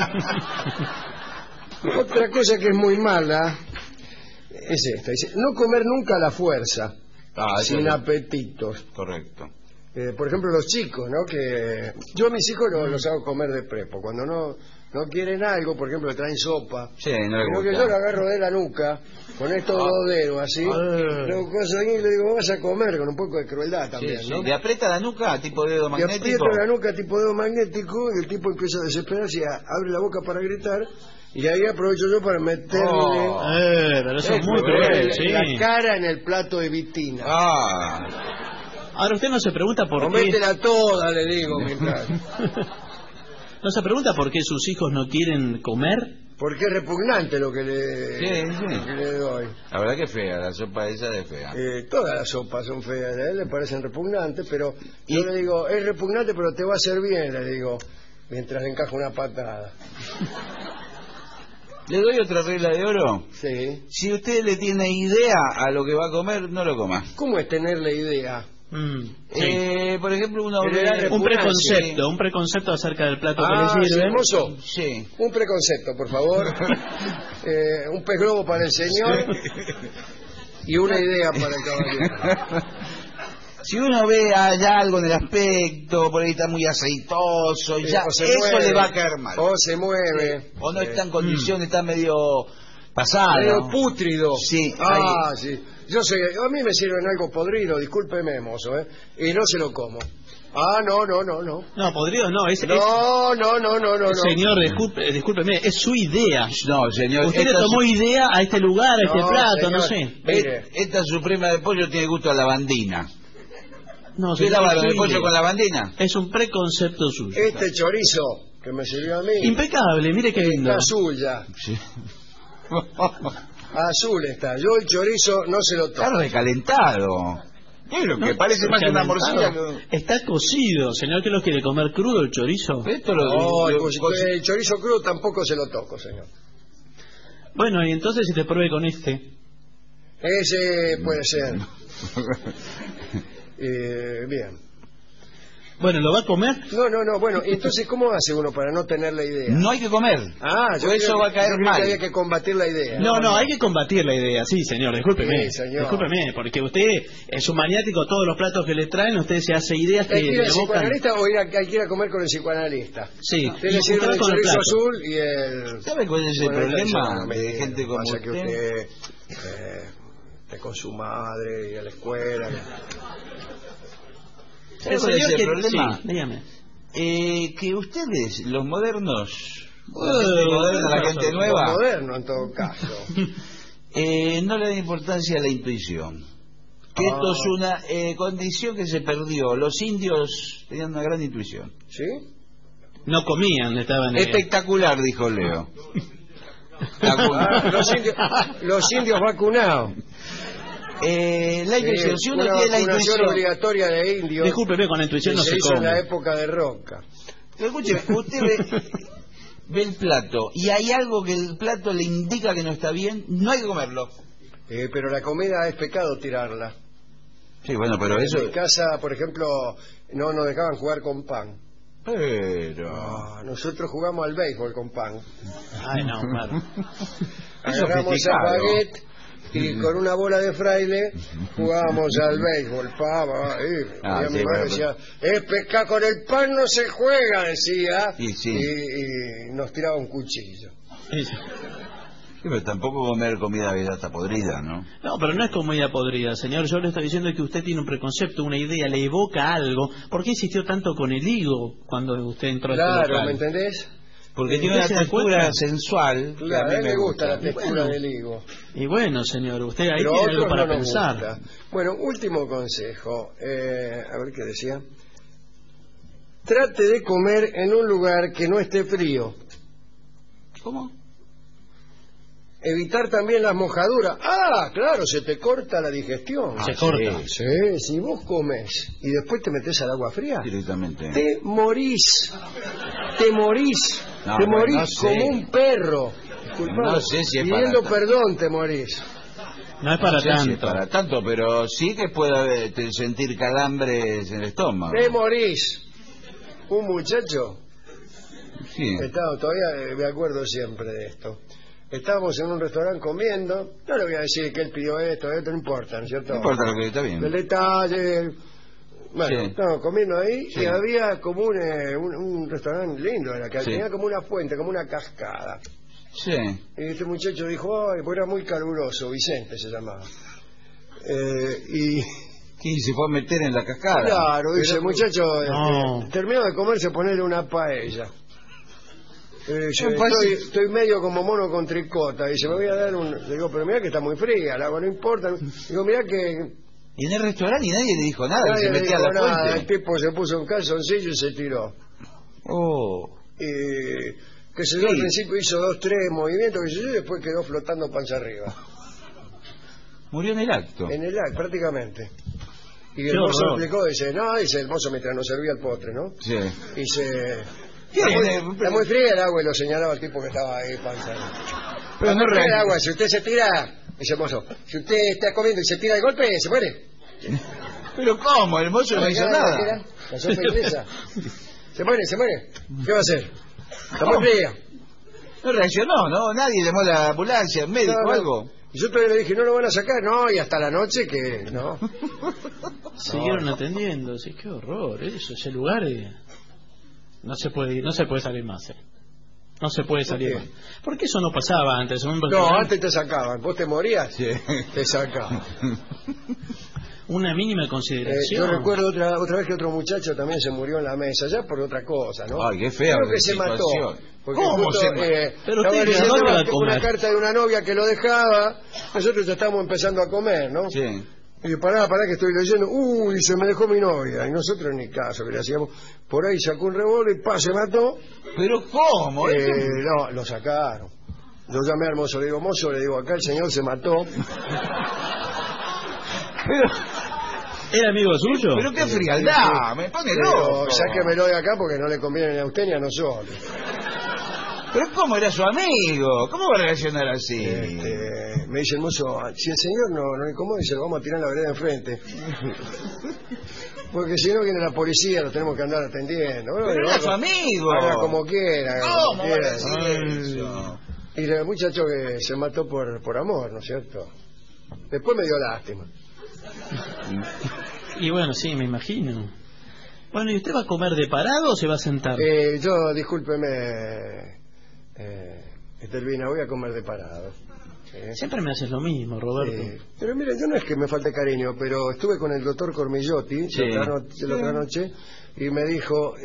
Otra cosa que es muy mala es esta, dice, no comer nunca a la fuerza, sin apetitos. Correcto. Por ejemplo, los chicos, ¿no? Que yo a mis hijos los hago comer de prepo. Cuando no quieren algo, por ejemplo, le traen sopa. Sí, no le gusta. Que yo lo agarro de la nuca, con estos dos dedos así, y le digo, vas a comer, con un poco de crueldad también, ¿no? Le aprieta la nuca, tipo dedo magnético. Le aprieta la nuca, tipo dedo magnético, y el tipo empieza a desesperarse y abre la boca para gritar. Y ahí aprovecho yo para meterle pero eso es muy cruel, la cara en el plato de vitina. Ahora usted no se pregunta por qué... Métela toda, le digo. Mientras... ¿No se pregunta por qué sus hijos no quieren comer? Porque es repugnante lo que le doy. La verdad que es fea, la sopa esa es fea. Todas las sopas son feas, a él le parecen repugnantes, pero yo le digo, es repugnante pero te va a hacer bien, le digo, mientras le encajo una patada. ¿Le doy otra regla de oro? Sí. Si usted le tiene idea a lo que va a comer, no lo coma. ¿Cómo es tenerle idea? Por ejemplo, un preconcepto acerca del plato que le sirve. Hermoso. Sí. Un preconcepto, por favor. Un pez globo para el señor y una idea para el caballero. Si uno ve allá algo en el aspecto, por ahí está muy aceitoso, ya eso le va a caer mal. O se mueve. O no está en condiciones, está medio pasado. Medio pútrido. Sí. Sí. A mí me sirven algo podrido, discúlpeme, mozo, y no se lo como. No. No, podrido no. No. Señor, discúlpeme, es su idea. No, señor. Usted le tomó idea a este lugar, a este plato, señor, no sé. Mire. Esta suprema de pollo tiene gusto a lavandina. No, ¿Qué lavaron el pollo con lavandina? Es un preconcepto suyo. Este chorizo que me sirvió a mí. Impecable, mire qué lindo. Está azul ya. Sí. Azul está. Yo el chorizo no se lo toco. Está recalentado. Pero que parece más que una morcilla. Está cocido, señor. ¿Qué lo quiere comer crudo el chorizo? El chorizo crudo tampoco se lo toco, señor. Bueno, y entonces si te pruebe con este. Ese puede ser. Bien. Bueno, ¿lo va a comer? No. Bueno, entonces, ¿cómo hace uno para no tener la idea? No hay que comer. Eso va a caer mal. Había que combatir la idea. No, hay que combatir la idea. Sí, señor, discúlpeme. Sí, señor. Discúlpeme, porque usted es un maniático. Todos los platos que le traen, usted se hace ideas que ¿Hay que ir le al evocan. psicoanalista o hay que ir a comer con el psicoanalista? Sí. Usted le sirve el chorizo azul y el... ¿Sabe cuál es el problema de gente como pasa usted? Que usted está con su madre y a la escuela... ¿Cuál es el problema? Sí, dígame. Que ustedes, los modernos, la gente nueva, moderno en todo caso, no le dan importancia a la intuición. Que esto es una condición que se perdió. Los indios tenían una gran intuición. ¿Sí? No comían, estaban... Espectacular, dijo Leo. Los indios vacunados. La intuición, si uno una tiene la vacunación intuición... obligatoria de indios. Discúlpeme, con la intuición que no se se hizo en come. la época de Roca. Escúcheme, usted ve el plato y hay algo que el plato le indica que no está bien, no hay que comerlo. Pero la comida es pecado tirarla. Sí, bueno, pero eso... En mi casa, por ejemplo, no nos dejaban jugar con pan. Pero... Nosotros jugamos al béisbol con pan. Ay, no, claro. Agarramos el baguette y con una bola de fraile jugábamos al béisbol. Y mi madre decía, es pescar con el pan no se juega, decía. Y nos tiraba un cuchillo. Sí, pero tampoco comer comida está podrida, ¿no? No, pero no es comida podrida, señor. Yo le estoy diciendo que usted tiene un preconcepto, una idea, le evoca algo. ¿Por qué insistió tanto con el higo cuando usted entró a este local? Claro, ¿me entendés? Porque tiene una textura sensual. Claro, a mí me gusta la textura del higo. Y bueno, señor, usted ahí pero tiene algo para no pensar. Gusta. Bueno, último consejo. A ver qué decía. Trate de comer en un lugar que no esté frío. ¿Cómo? Evitar también las mojaduras. Claro, se te corta la digestión. Se corta. Sí, si vos comes y después te metes al agua fría, directamente te morís. Te morís no sé. como un perro. Disculpame, no sé si es pidiendo para perdón te morís. No es para tanto. Si es para tanto, pero sí que puede sentir calambres en el estómago. Te morís. Un muchacho, sí. Todavía me acuerdo siempre de esto. Estábamos en un restaurante comiendo, no le voy a decir que él pidió esto, no importa, ¿no es cierto? No importa lo que está bien. El detalle. Bueno, sí. estábamos comiendo ahí sí. y había como un restaurante lindo, era que sí. tenía como una fuente, como una cascada. Sí. Y este muchacho dijo, pues era muy caluroso, Vicente se llamaba. ¿Quién se fue a meter en la cascada? Claro, dice, muchacho, no. terminó de comerse, ponerle una paella. Estoy medio como mono con tricota. Dice, me voy a dar digo, pero mira que está muy fría, el agua no importa. Digo, mira que... Y en el restaurante nadie le dijo nada, nadie se le metía dijo a la nada. fuente. El tipo se puso un calzoncillo y se tiró. Que se dio al principio, hizo 2, 3 movimientos y después quedó flotando panza arriba. Murió en el acto. En el acto, prácticamente. Y el mozo explicó, dice, el mozo mientras nos servía el postre, ¿no? Sí. Dice... Está muy fría el agua, y lo señalaba el tipo que estaba ahí panza. Pero no el agua, si usted se tira, dice el mozo, si usted está comiendo y se tira de golpe, se muere. Pero ¿cómo? El mozo no hizo nada. La sopa inglesa. Se muere. ¿Qué va a hacer? Está muy fría. No reaccionó, ¿no? Nadie llamó a la ambulancia, médico o algo. Y yo todavía le dije, no lo van a sacar, no, y hasta la noche que no. Siguieron atendiendo, sí, qué horror, ese lugar no se puede salir más, No se puede salir más. Porque eso no pasaba antes. No, antes te sacaban, vos te morías, sí. Te sacaban. Una mínima consideración. Yo recuerdo otra vez que otro muchacho también se murió en la mesa, ya por otra cosa, ¿no? Ay, qué feo. Creo que se mató. Porque ¿Cómo justo, se mató? Pero estaba usted leyendo una carta de una novia que lo dejaba, nosotros ya estábamos empezando a comer, ¿no? Sí. Y pará que estoy leyendo, se me dejó mi novia, y nosotros ni caso que le hacíamos. Por ahí sacó un revólver y se mató. ¿Pero cómo? No, lo sacaron. Yo llamé al mozo, le digo, mozo, acá el señor se mató. Pero... ¿Era amigo suyo? Pero qué frialdad, me pone loco. Sáquemelo de acá porque no le conviene ni a usted ni a nosotros. Pero ¿cómo era su amigo? ¿Cómo va a reaccionar así? Me dice el mozo, si el señor no le incomoda, se lo vamos a tirar en la vereda de enfrente. Porque si no viene la policía, lo tenemos que andar atendiendo. Pero era su amigo. Haga como quiera. ¿Cómo va a decir eso? Y el muchacho que se mató por amor, ¿no es cierto? Después me dio lástima. Y bueno, sí, me imagino. Bueno, ¿y usted va a comer de parado o se va a sentar? Discúlpeme, Estelvina, voy a comer de parado. Siempre me haces lo mismo, Roberto. Pero mire, yo no es que me falte cariño, pero estuve con el doctor Cormillotti la otra noche y me dijo,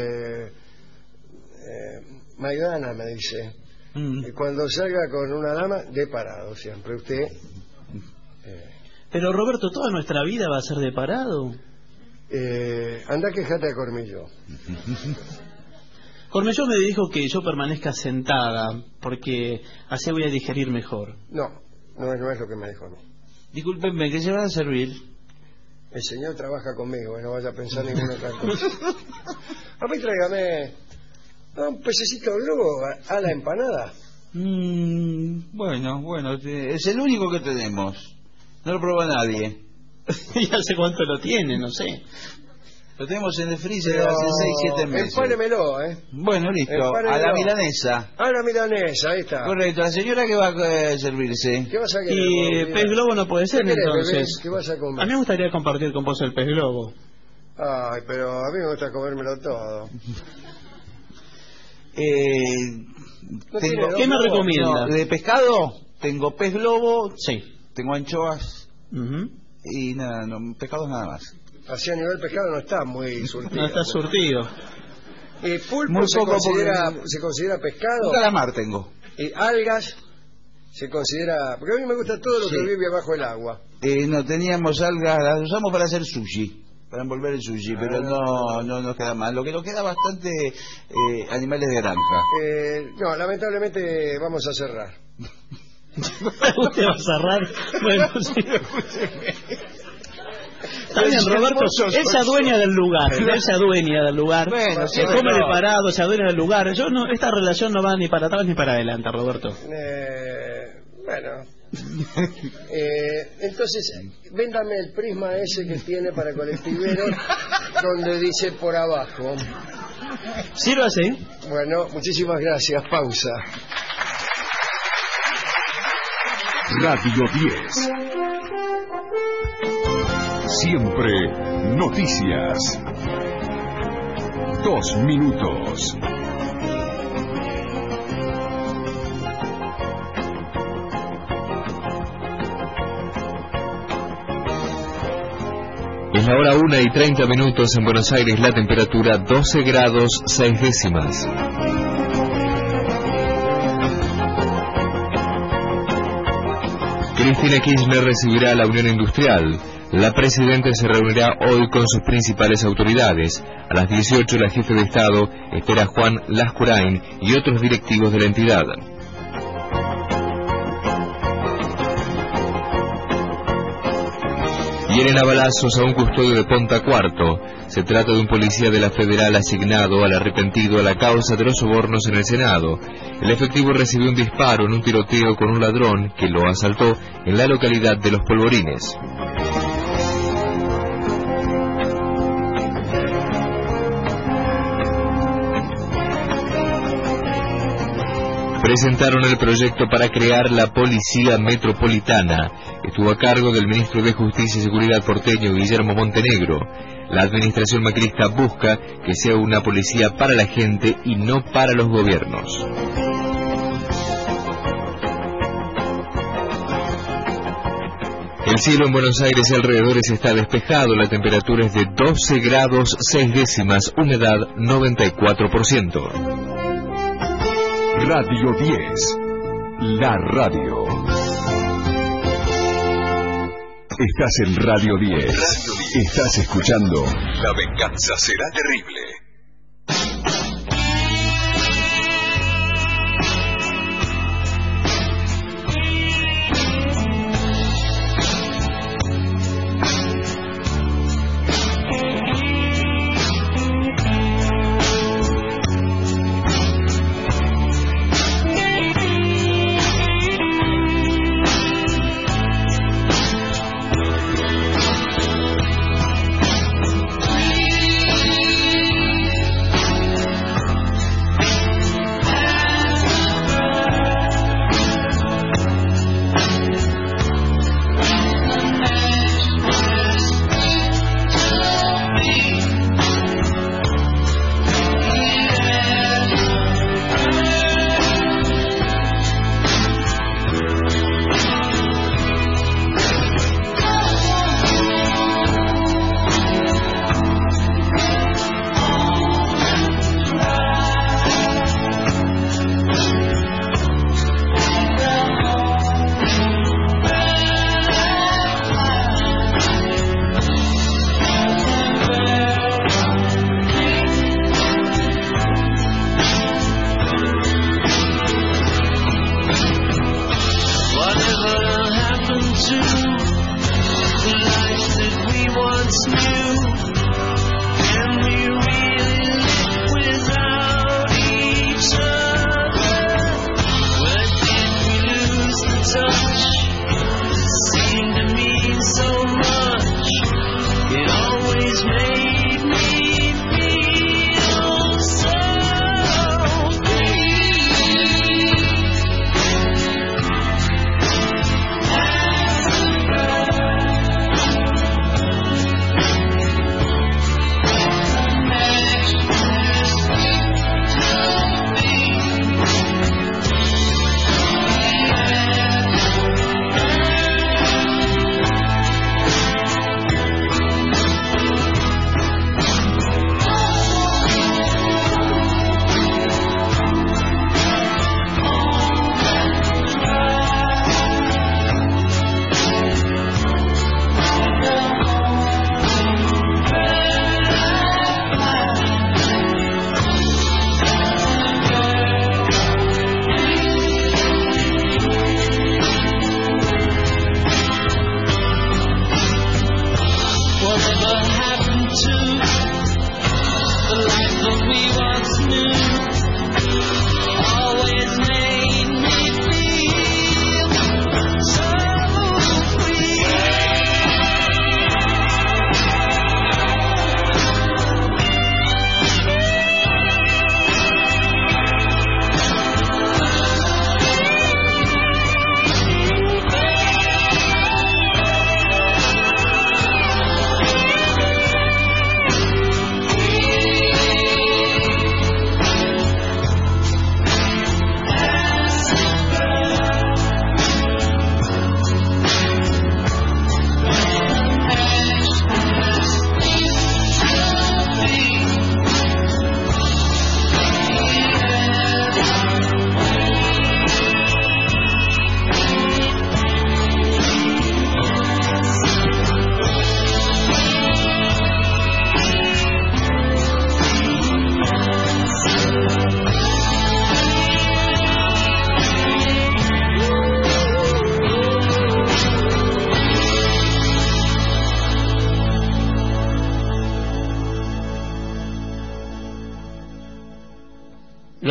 Maidana, me dice, cuando salga con una dama, de parado siempre. Usted... Pero Roberto, ¿toda nuestra vida va a ser de parado? Anda, quejate a Cormillo. Cormillo me dijo que yo permanezca sentada, porque así voy a digerir mejor. No es lo que me dijo a mí. Discúlpenme, ¿qué se van a servir? El señor trabaja conmigo, no vaya a pensar ninguna otra cosa. A mí tráigame un pececito globo a la empanada. Bueno, es el único que tenemos. No lo prueba nadie. Ya sé cuánto lo tiene, no sé. Lo tenemos en el freezer hace 6-7 meses. Empánemelo, Bueno, listo. A la milanesa. A la milanesa, ahí está. Correcto. ¿La señora qué va a servirse? ¿Qué vas a querer? Y pez globo no puede ser, entonces. ¿Qué vas a comer? A mí me gustaría compartir con vos el pez globo. Ay, pero a mí me gusta comérmelo todo. ¿Qué me recomienda? De pescado tengo pez globo. Sí. Tengo anchoas. Y nada, pescados nada más. Así a nivel pescado no está muy surtido. No está surtido. Pulpo se considera pescado. Un calamar tengo. Algas se considera... Porque a mí me gusta todo lo que vive abajo del agua. No teníamos algas, las usamos para hacer sushi. Para envolver el sushi, pero no nos queda mal. Lo que nos queda bastante animales de granja. No, lamentablemente vamos a cerrar. ¿Usted va a cerrar? Bueno, sí. También Roberto, él se adueña del lugar, Bueno, se come de parado, se adueña del lugar. Esta relación no va ni para atrás ni para adelante, Roberto. Bueno, entonces véndame el prisma ese que tiene para colectiveros donde dice por abajo. Sírvase. Bueno, muchísimas gracias. Pausa. Radio 10. Siempre noticias. 2 minutos. Es la hora 1:30 en Buenos Aires, la temperatura 12 grados 6 décimas. Cristina Kirchner recibirá a la Unión Industrial. La presidenta se reunirá hoy con sus principales autoridades. A las 18 la jefe de Estado espera a Juan Lascurain y otros directivos de la entidad. Hieren a balazos a un custodio de Ponta Cuarto. Se trata de un policía de la Federal asignado al arrepentido a la causa de los sobornos en el Senado. El efectivo recibió un disparo en un tiroteo con un ladrón que lo asaltó en la localidad de Los Polvorines. Presentaron el proyecto para crear la Policía Metropolitana. Estuvo a cargo del ministro de Justicia y Seguridad porteño Guillermo Montenegro. La administración macrista busca que sea una policía para la gente y no para los gobiernos. El cielo en Buenos Aires y alrededores está despejado, la temperatura es de 12 grados 6 décimas, humedad 94%. Radio 10, la radio. Estás en Radio 10. Estás escuchando La venganza será terrible.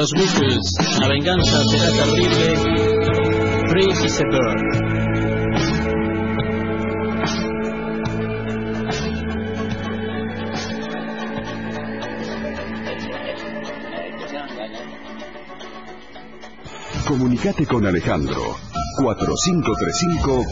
Los Beatles, la venganza será terrible. Free is a bird. Comunicate con Alejandro 4535-4000.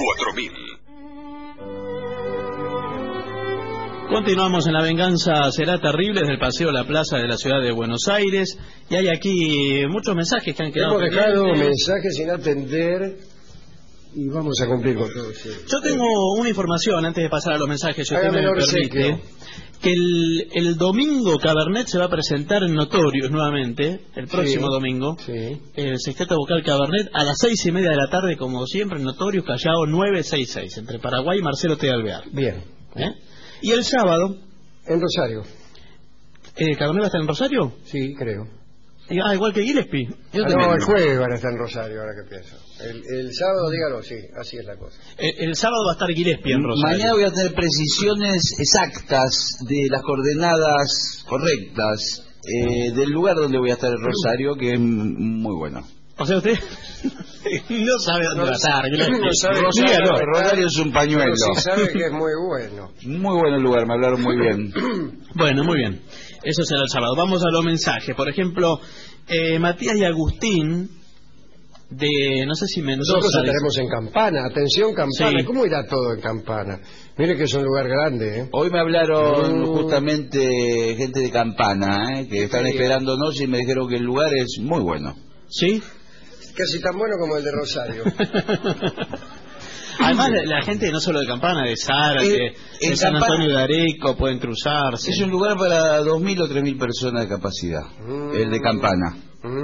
Continuamos en La Venganza Será Terrible desde el Paseo La Plaza de la ciudad de Buenos Aires. Y hay aquí muchos mensajes que han quedado Hemos dejado pendientes. mensajes sin atender y vamos a cumplir con todo. Sí. Yo tengo una información antes de pasar a los mensajes, si usted me Hágamelo permite. obsequio. Que el domingo Cabernet se va a presentar en Notorious nuevamente, el próximo domingo. Sí. El sexteto vocal Cabernet a las 6:30 de la tarde, como siempre, en Notorious, Callao 966, entre Paraguay y Marcelo T. Alvear. Bien. Y el sábado, En Rosario. ¿Cabernet va a estar en Rosario? Sí, creo. Igual que Gillespie. No, el jueves van a estar en Rosario, ahora que pienso. El sábado, dígalo, sí, así es la cosa. El sábado va a estar Gillespie en Rosario. Mañana voy a tener precisiones exactas de las coordenadas correctas del lugar donde voy a estar en Rosario, que es muy bueno. O sea, usted no sabe dónde va a estar. No sabe Rosario es un pañuelo. Pero sí sabe que es muy bueno. Muy buen lugar, me hablaron muy bien. Bueno, muy bien. Eso será el sábado. Vamos a los mensajes. Por ejemplo, Matías y Agustín de, no sé si Mendoza. Nosotros estaremos en Campana. Atención, Campana. Sí. ¿Cómo irá todo en Campana? Mire que es un lugar grande, ¿eh? Hoy me hablaron justamente gente de Campana, que están esperándonos y me dijeron que el lugar es muy bueno. ¿Sí? Casi tan bueno como el de Rosario. Además, la gente no solo de Campana, de Zárate, de San Antonio de Areco, pueden cruzarse. Es un lugar para 2.000 o 3.000 personas de capacidad, el de Campana.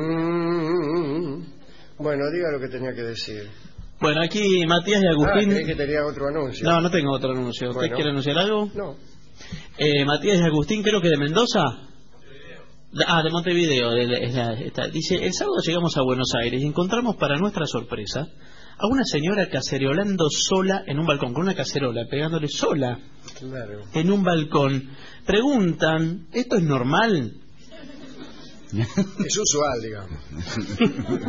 Bueno, diga lo que tenía que decir. Bueno, aquí Matías y Agustín... creí que tenía otro anuncio. No, no tengo otro anuncio. ¿Usted Bueno. quiere anunciar algo? No. Matías y Agustín, creo que de Mendoza. De Montevideo. Dice, el sábado llegamos a Buenos Aires y encontramos para nuestra sorpresa a una señora cacerolando sola en un balcón, con una cacerola, pegándole sola en un balcón. Preguntan, ¿esto es normal? Es usual, digamos.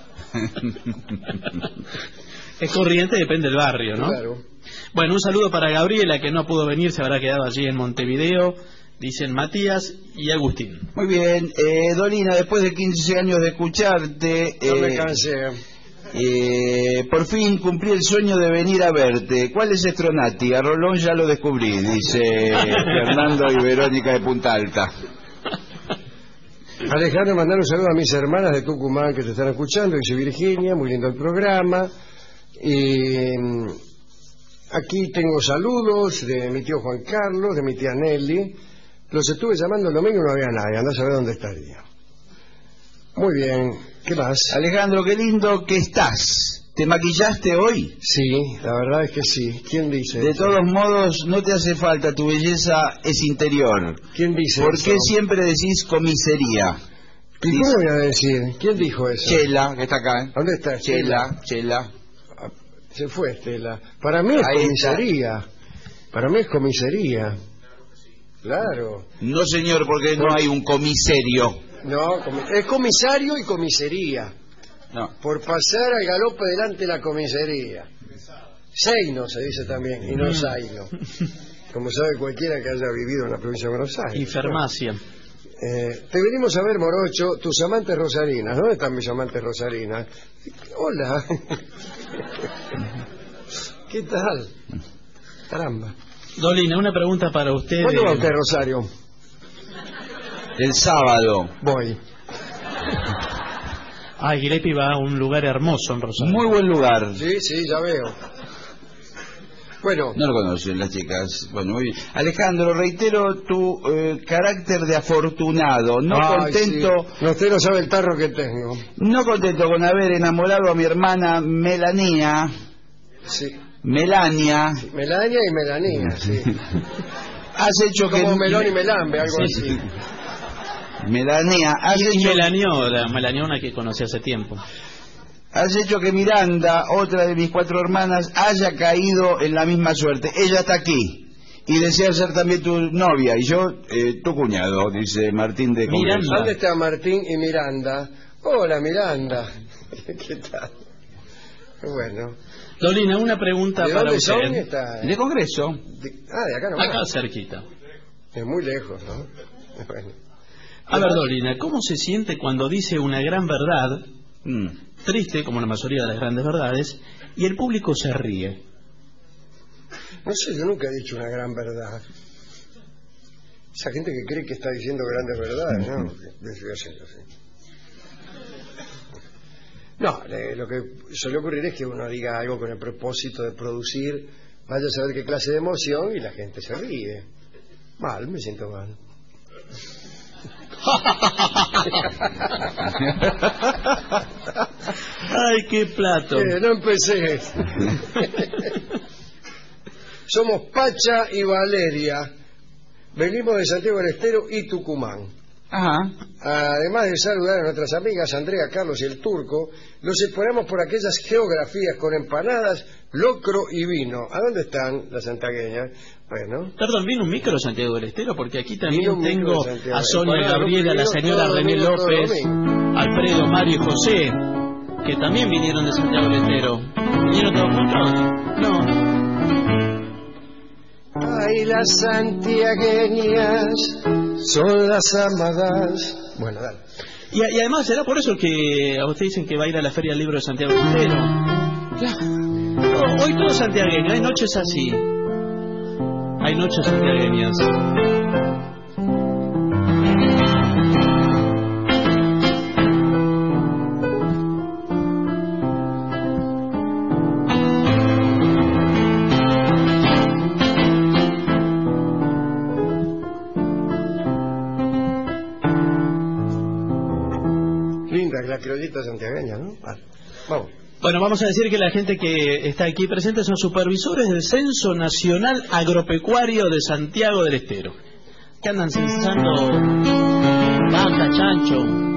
Es corriente, depende del barrio, ¿no? Claro. Bueno, un saludo para Gabriela, que no pudo venir, se habrá quedado allí en Montevideo. Dicen Matías y Agustín. Muy bien, Dolina, después de 15 años de escucharte... No me cansé. Por fin cumplí el sueño de venir a verte. ¿Cuál es Estronati? A Rolón ya lo descubrí, dice Fernando y Verónica de Punta Alta. Alejandro, mandar un saludo a mis hermanas de Tucumán que te están escuchando. Dice Virginia, muy lindo el programa. Y aquí tengo saludos de mi tío Juan Carlos, de mi tía Nelly. Los estuve llamando el domingo y no había nadie. Andá a saber dónde estaría. Muy bien, ¿qué más? Alejandro, qué lindo que estás. ¿Te maquillaste hoy? Sí, la verdad es que sí. ¿Quién dice De eso? todos modos, no te hace falta, tu belleza es interior. ¿Quién dice ¿Por eso? qué siempre decís comisaría? ¿Y cómo voy a decir? ¿Quién dijo eso? Chela, que está acá. ¿Dónde está? Chela. Se fue Estela. Para mí es Ahí comisaría. Para mí es comisaría. Claro. No, señor, porque no hay un comisario. No, es comisario y comisaría. No. Por pasar al galope delante de la comisaría. Seino se dice también, y no Zaino. Como sabe cualquiera que haya vivido en la provincia de Buenos Aires. Y farmacia. Te venimos a ver, Morocho, tus amantes rosarinas. ¿Dónde están mis amantes rosarinas? Hola. ¿Qué tal? Caramba. Dolina, una pregunta para usted. ¿Cuándo va usted, Rosario? El sábado. Voy. Gillespie va a un lugar hermoso en Rosario. Muy buen lugar. Sí, ya veo. Bueno. No lo conocen las chicas. Bueno, muy bien. Alejandro, reitero tu carácter de afortunado. No contento. Sí. No, usted no sabe el tarro que tengo. No contento con haber enamorado a mi hermana Melania. Sí. Melania. Sí, Melania y Melanía, sí. Has hecho como que. Melón y Melambe, algo así. Melania. Y Melanió, la Melaniona que conocí hace tiempo. Has hecho que Miranda, otra de mis 4 hermanas, haya caído en la misma suerte. Ella está aquí Y desea ser también tu novia, y yo tu cuñado, dice Martín de Congreso. Miranda. ¿Dónde está Martín y Miranda? Hola, Miranda. ¿Qué tal? Bueno. Dolina, una pregunta ¿De para dónde usted. son? Está... De Congreso. de acá nomás. Acá cerquita. Es muy lejos, ¿no? Bueno. A ver, Dolina, ¿cómo se siente cuando dice una gran verdad, triste como la mayoría de las grandes verdades, y el público se ríe? No sé, yo nunca he dicho una gran verdad. Esa gente que cree que está diciendo grandes verdades, ¿no? No, lo que suele ocurrir es que uno diga algo con el propósito de producir, vaya a saber qué clase de emoción, y la gente se ríe. Mal, me siento mal. ¡Ay, qué plato! No empecé. Somos Pacha y Valeria. Venimos de Santiago del Estero y Tucumán. Ajá. Además de saludar a nuestras amigas Andrea, Carlos y el Turco, los esperamos por aquellas geografías con empanadas, locro y vino. ¿A dónde están las santiagueñas? Bueno. Perdón, ¿vino un micro Santiago del Estero? Porque aquí también Vino tengo a Sonia Empanada, Gabriela, la señora René López, Alfredo, Mario y José, que también vinieron de Santiago del Estero. ¿Vinieron todos juntos? No. Ay, las santiagueñas son las amadas. Bueno, dale. Y además, ¿será por eso que a usted dicen que va a ir a la Feria del Libro de Santiago del Estero? No, hoy todo santiagueño, hay noches así. Hay noches santiagueñas. La criollita santiagueña, ¿no? Vamos. Bueno, vamos a decir que la gente que está aquí presente son supervisores del Censo Nacional Agropecuario de Santiago del Estero, que andan censando vaca, chancho.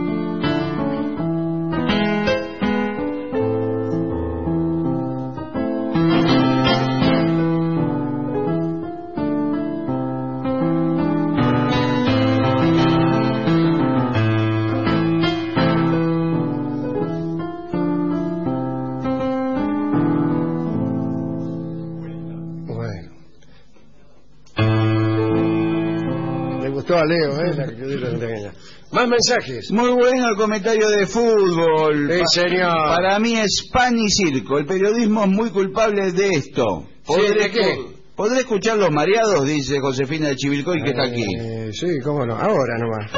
A Leo, la criollita santiagueña. Más mensajes. Muy bueno el comentario de fútbol. Señor. Para mí es pan y circo. El periodismo es muy culpable de esto. ¿De qué? ¿Podré escuchar los mareados? Dice Josefina de Chivilcoy, que está aquí. Sí, cómo no. Ahora nomás.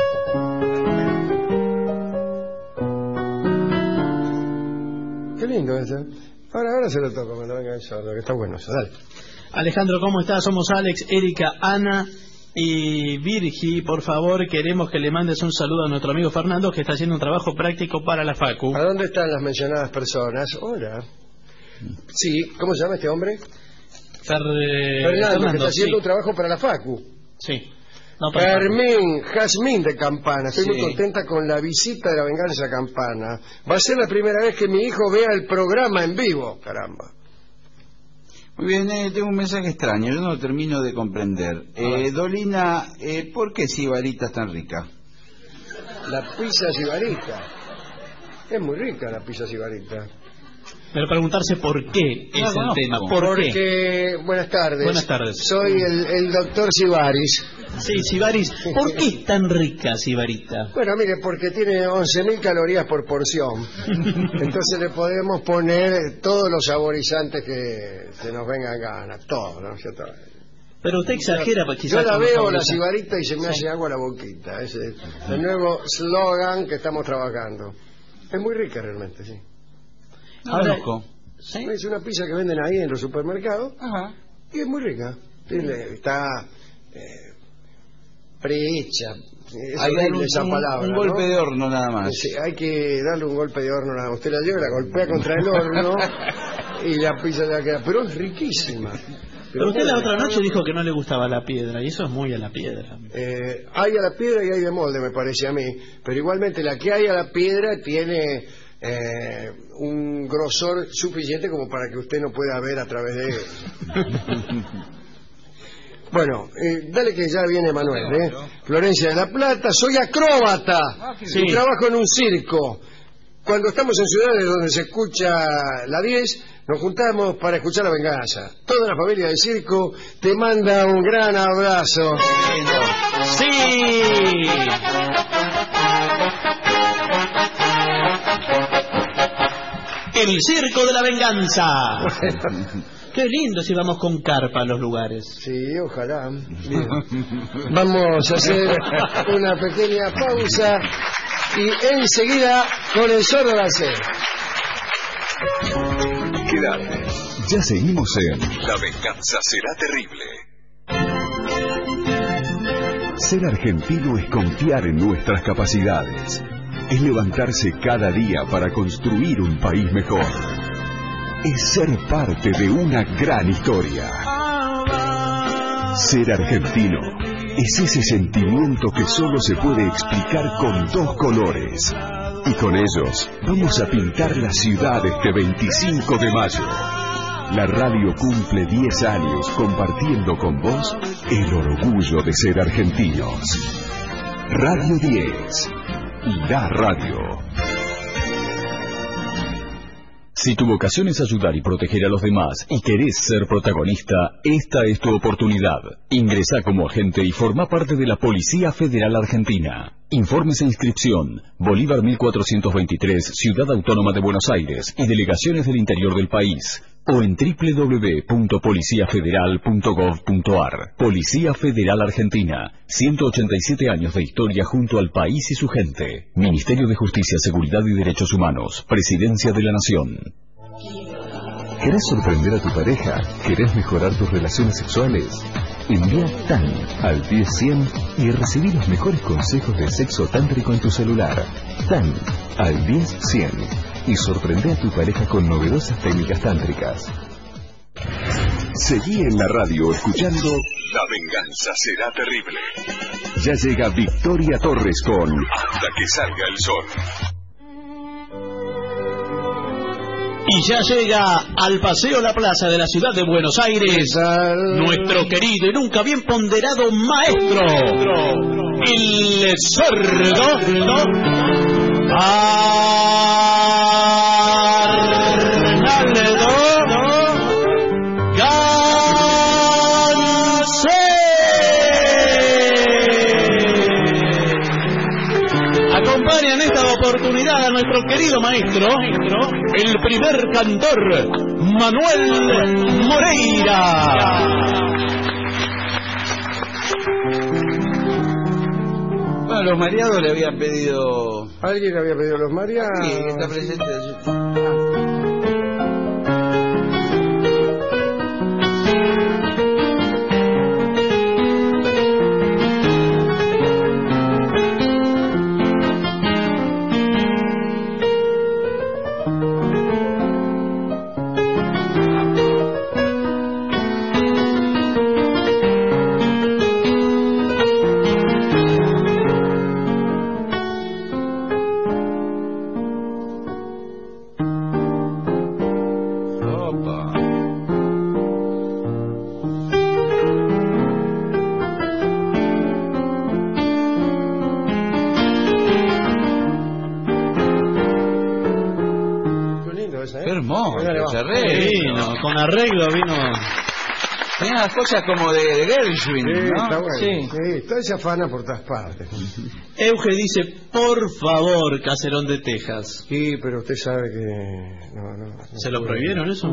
Qué lindo eso. Ahora se lo toco cuando venga el sordo, que está bueno eso. Dale. Alejandro, ¿cómo estás? Somos Alex, Erika, Ana y Virgi. Por favor, queremos que le mandes un saludo a nuestro amigo Fernando, que está haciendo un trabajo práctico para la Facu. ¿A dónde están las mencionadas personas? Hola. Sí, ¿cómo se llama este hombre? Fernando, que está haciendo un trabajo para la Facu. Sí. Jazmín de Campana. Estoy muy contenta con la visita de La Venganza Campana. Va a ser la primera vez que mi hijo vea el programa en vivo. Caramba. Muy bien, tengo un mensaje extraño, yo no lo termino de comprender. Dolina, ¿por qué Sibarita es tan rica? La pizza Sibarita. Es muy rica la pizza Sibarita. Pero preguntarse por qué es el tema. Porque, buenas tardes. Buenas tardes. Soy el doctor Sibaris. Sí, Sibaris. ¿Por qué es tan rica Sibarita? Bueno, mire, porque tiene 11.000 calorías por porción. Entonces le podemos poner todos los saborizantes que se nos vengan ganas. Todo, ¿no? Pero usted exagera, quizás. Yo la veo, la Sibarita, y se me hace agua la boquita. Ese es el nuevo slogan que estamos trabajando. Es muy rica realmente, sí. Ahora, ¿sí? Es una pizza que venden ahí en los supermercados. Ajá. Y es muy rica. Está prehecha. Hay esa palabra, un golpe de horno nada más. Sí, hay que darle un golpe de horno nada más. Usted la lleva, la golpea contra el horno y la pizza ya queda. Pero es riquísima. Pero usted la otra noche dijo que no le gustaba la piedra, y eso es muy a la piedra. Hay a la piedra y hay de molde, me parece a mí. Pero igualmente la que hay a la piedra tiene un grosor suficiente como para que usted no pueda ver a través de él. Bueno, dale que ya viene Manuel, ¿eh? Florencia de la Plata, soy acróbata y trabajo en un circo. Cuando estamos en ciudades donde se escucha la 10, nos juntamos para escuchar La Venganza. Toda la familia del circo te manda un gran abrazo. ¡Sí! El Circo de la Venganza. Qué lindo si vamos con carpa a los lugares. Sí, ojalá. Bien. Vamos a hacer una pequeña pausa y enseguida con el Zorro Garcés. Quédate. Ya seguimos en La Venganza Será Terrible. Ser argentino es confiar en nuestras capacidades. Es levantarse cada día para construir un país mejor. Es ser parte de una gran historia. Ser argentino es ese sentimiento que solo se puede explicar con dos colores. Y con ellos vamos a pintar la ciudad este 25 de mayo. La radio cumple 10 años compartiendo con vos el orgullo de ser argentinos. Radio 10. La radio. Si tu vocación es ayudar y proteger a los demás y querés ser protagonista, esta es tu oportunidad. Ingresá como agente y forma parte de la Policía Federal Argentina. Informes e inscripción: Bolívar 1423, Ciudad Autónoma de Buenos Aires y delegaciones del interior del país. O en www.policiafederal.gov.ar. Policía Federal Argentina. 187 años de historia junto al país y su gente. Ministerio de Justicia, Seguridad y Derechos Humanos. Presidencia de la Nación. ¿Querés sorprender a tu pareja? ¿Querés mejorar tus relaciones sexuales? Envía TAN al 10100 y recibí los mejores consejos de sexo tántrico en tu celular. TAN al 10100 y sorprende a tu pareja con novedosas técnicas tántricas. Seguí en la radio escuchando La Venganza Será Terrible. Ya llega Victoria Torres con Hasta que salga el sol. Y ya llega al Paseo La Plaza de la ciudad de Buenos Aires nuestro querido y nunca bien ponderado maestro, el Sordo Arnaldo Acompaña en esta oportunidad a nuestro querido maestro, el primer cantor, Manuel Moreira. Bueno, los mareados le habían pedido... ¿Alguien le había pedido a los mareados? Sí, está presente. Con arreglo vino. Tenía las cosas como de Gershwin, sí, ¿no? Está bueno. Sí. Está esa afana por todas partes. Euge dice, por favor, Caserón de Texas. Sí, pero usted sabe que... No ¿Se lo prohibieron eso?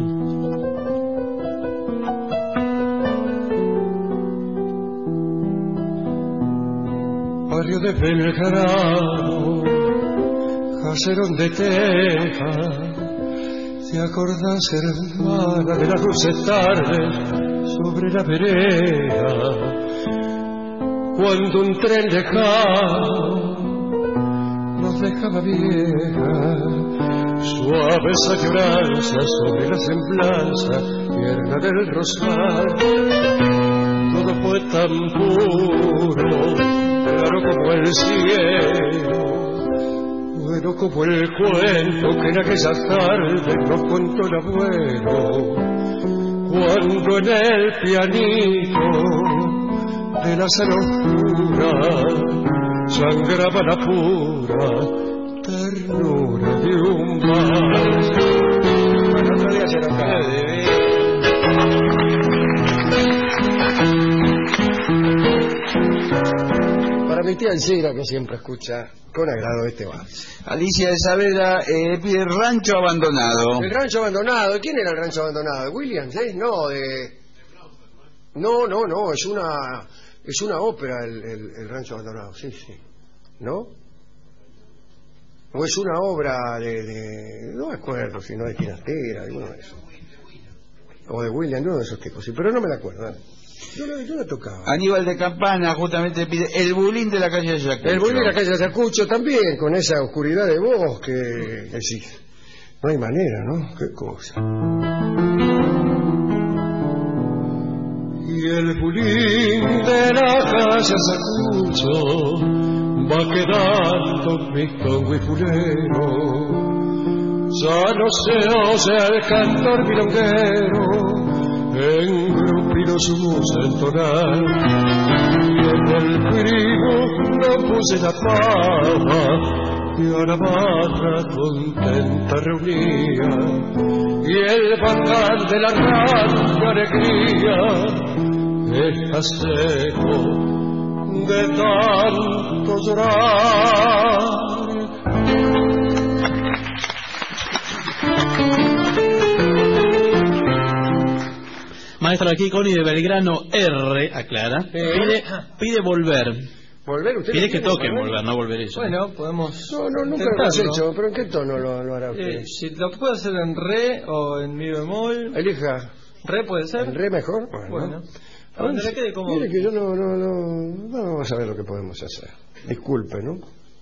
Barrio de Belgrano, Caserón de Texas. ¿Te acordás, hermana, de las dulces tardes sobre la vereda? Cuando un tren lejano nos dejaba vieja, suaves añoranzas sobre la semblanza tierna del rosal. Todo fue tan puro, claro como el cielo, bueno como el cuento que en aquella tarde nos contó el abuelo, cuando en el pianito de la sala oscura sangraba la pura ternura de un vals. Bueno, otro día se lo cae. Para mi tía Elcira, que siempre escucha con agrado este vals. Alicia de Saavedra pide Rancho Abandonado. El Rancho Abandonado. ¿Quién era el Rancho Abandonado? ¿De Williams? No, de... No, es una ópera el Rancho Abandonado, sí. ¿No? O es una obra de no me acuerdo si no de Tinastera, alguno de esos. O de Williams, uno de esos tipos, sí, pero no me la acuerdo. Dale. Yo la tocaba. Aníbal de Campana justamente pide El Bulín de la calle Ayacucho. El Bulín de la calle Ayacucho también, con esa oscuridad de voz que sí. No hay manera, ¿no? Qué cosa. Y el bulín de la calle Ayacucho va quedando pistón y fulero. Ya no se oye el cantor milonguero en grupino su música entonar. Y en el primo no puse la pava y a la barra contenta reunía. Y el bacán de la gran alegría está seco de tanto llorar. Maestro, aquí Connie de Belgrano R, aclara, pide volver. ¿Volver? ¿Usted pide que toquen volver, no volver eso? Bueno, podemos... No, nunca lo has hecho, pero ¿en qué tono lo hará usted? Si lo puedo hacer en re o en mi bemol... Elija. ¿Re puede ser? ¿En re mejor? Bueno. A donde le quede como... Mire que yo no vamos a ver lo que podemos hacer. Disculpe, ¿no?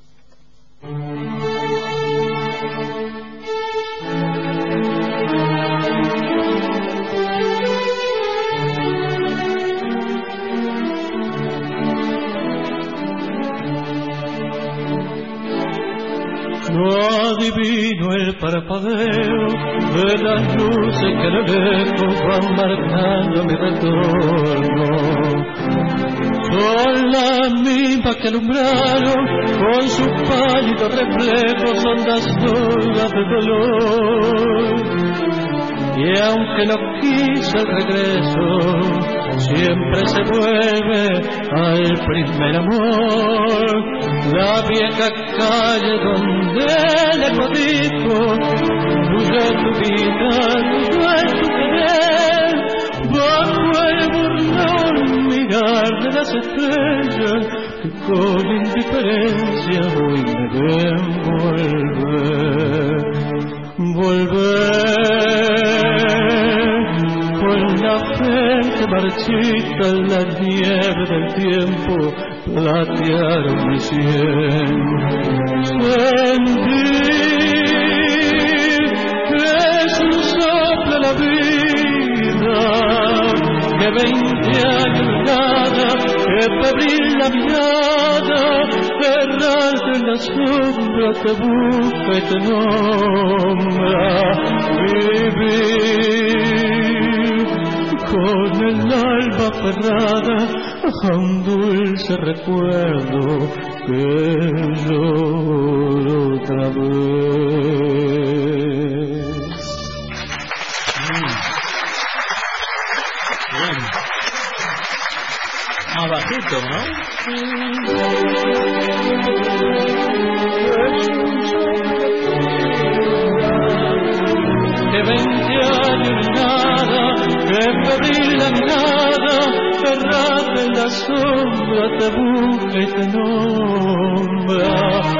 No adivino el parpadeo de las luces que a lo lejos van marcando mi retorno. Son las mismas que alumbraron con sus pálidos reflejos ondas solas de dolor. Y aunque no quise el regreso, siempre se vuelve al primer amor. La vieja calle donde le codijo, fluye tu vida, fluye tu querer, bajo el burlón mirar de las estrellas, que con indiferencia hoy me ven volver, con la frente marchita en la nieve del tiempo, platearon mi sien. Sentir que es un soplo la vida, que 20 años nada, que febril la mirada, errante en la sombra te busca y te nombra. Vivir con el alma aferrada a un dulce recuerdo que lloro otra vez. Más bajito, ¿no? Que 20 años nada, que febril la mirada, cerrada en la sombra te busca y te nombra.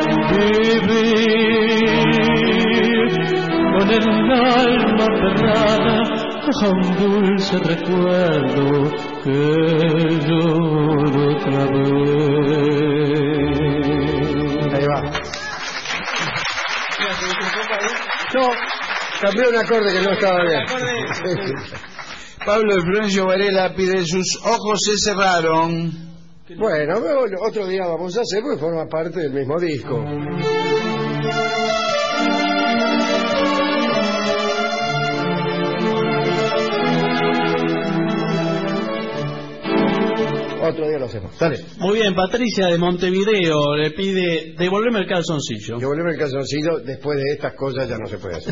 Vivir con el alma aferrada a un dulce recuerdo que lloro otra vez. Ahí va. No, cambié un acorde que no estaba bien. Pablo de Florencio Varela pide Sus ojos se cerraron. Bueno, otro día vamos a hacer porque forma parte del mismo disco. otro día lo hacemos. Dale. Muy bien, Patricia de Montevideo le pide devolverme el calzoncillo. Devolverme el calzoncillo, después de estas cosas ya no se puede hacer.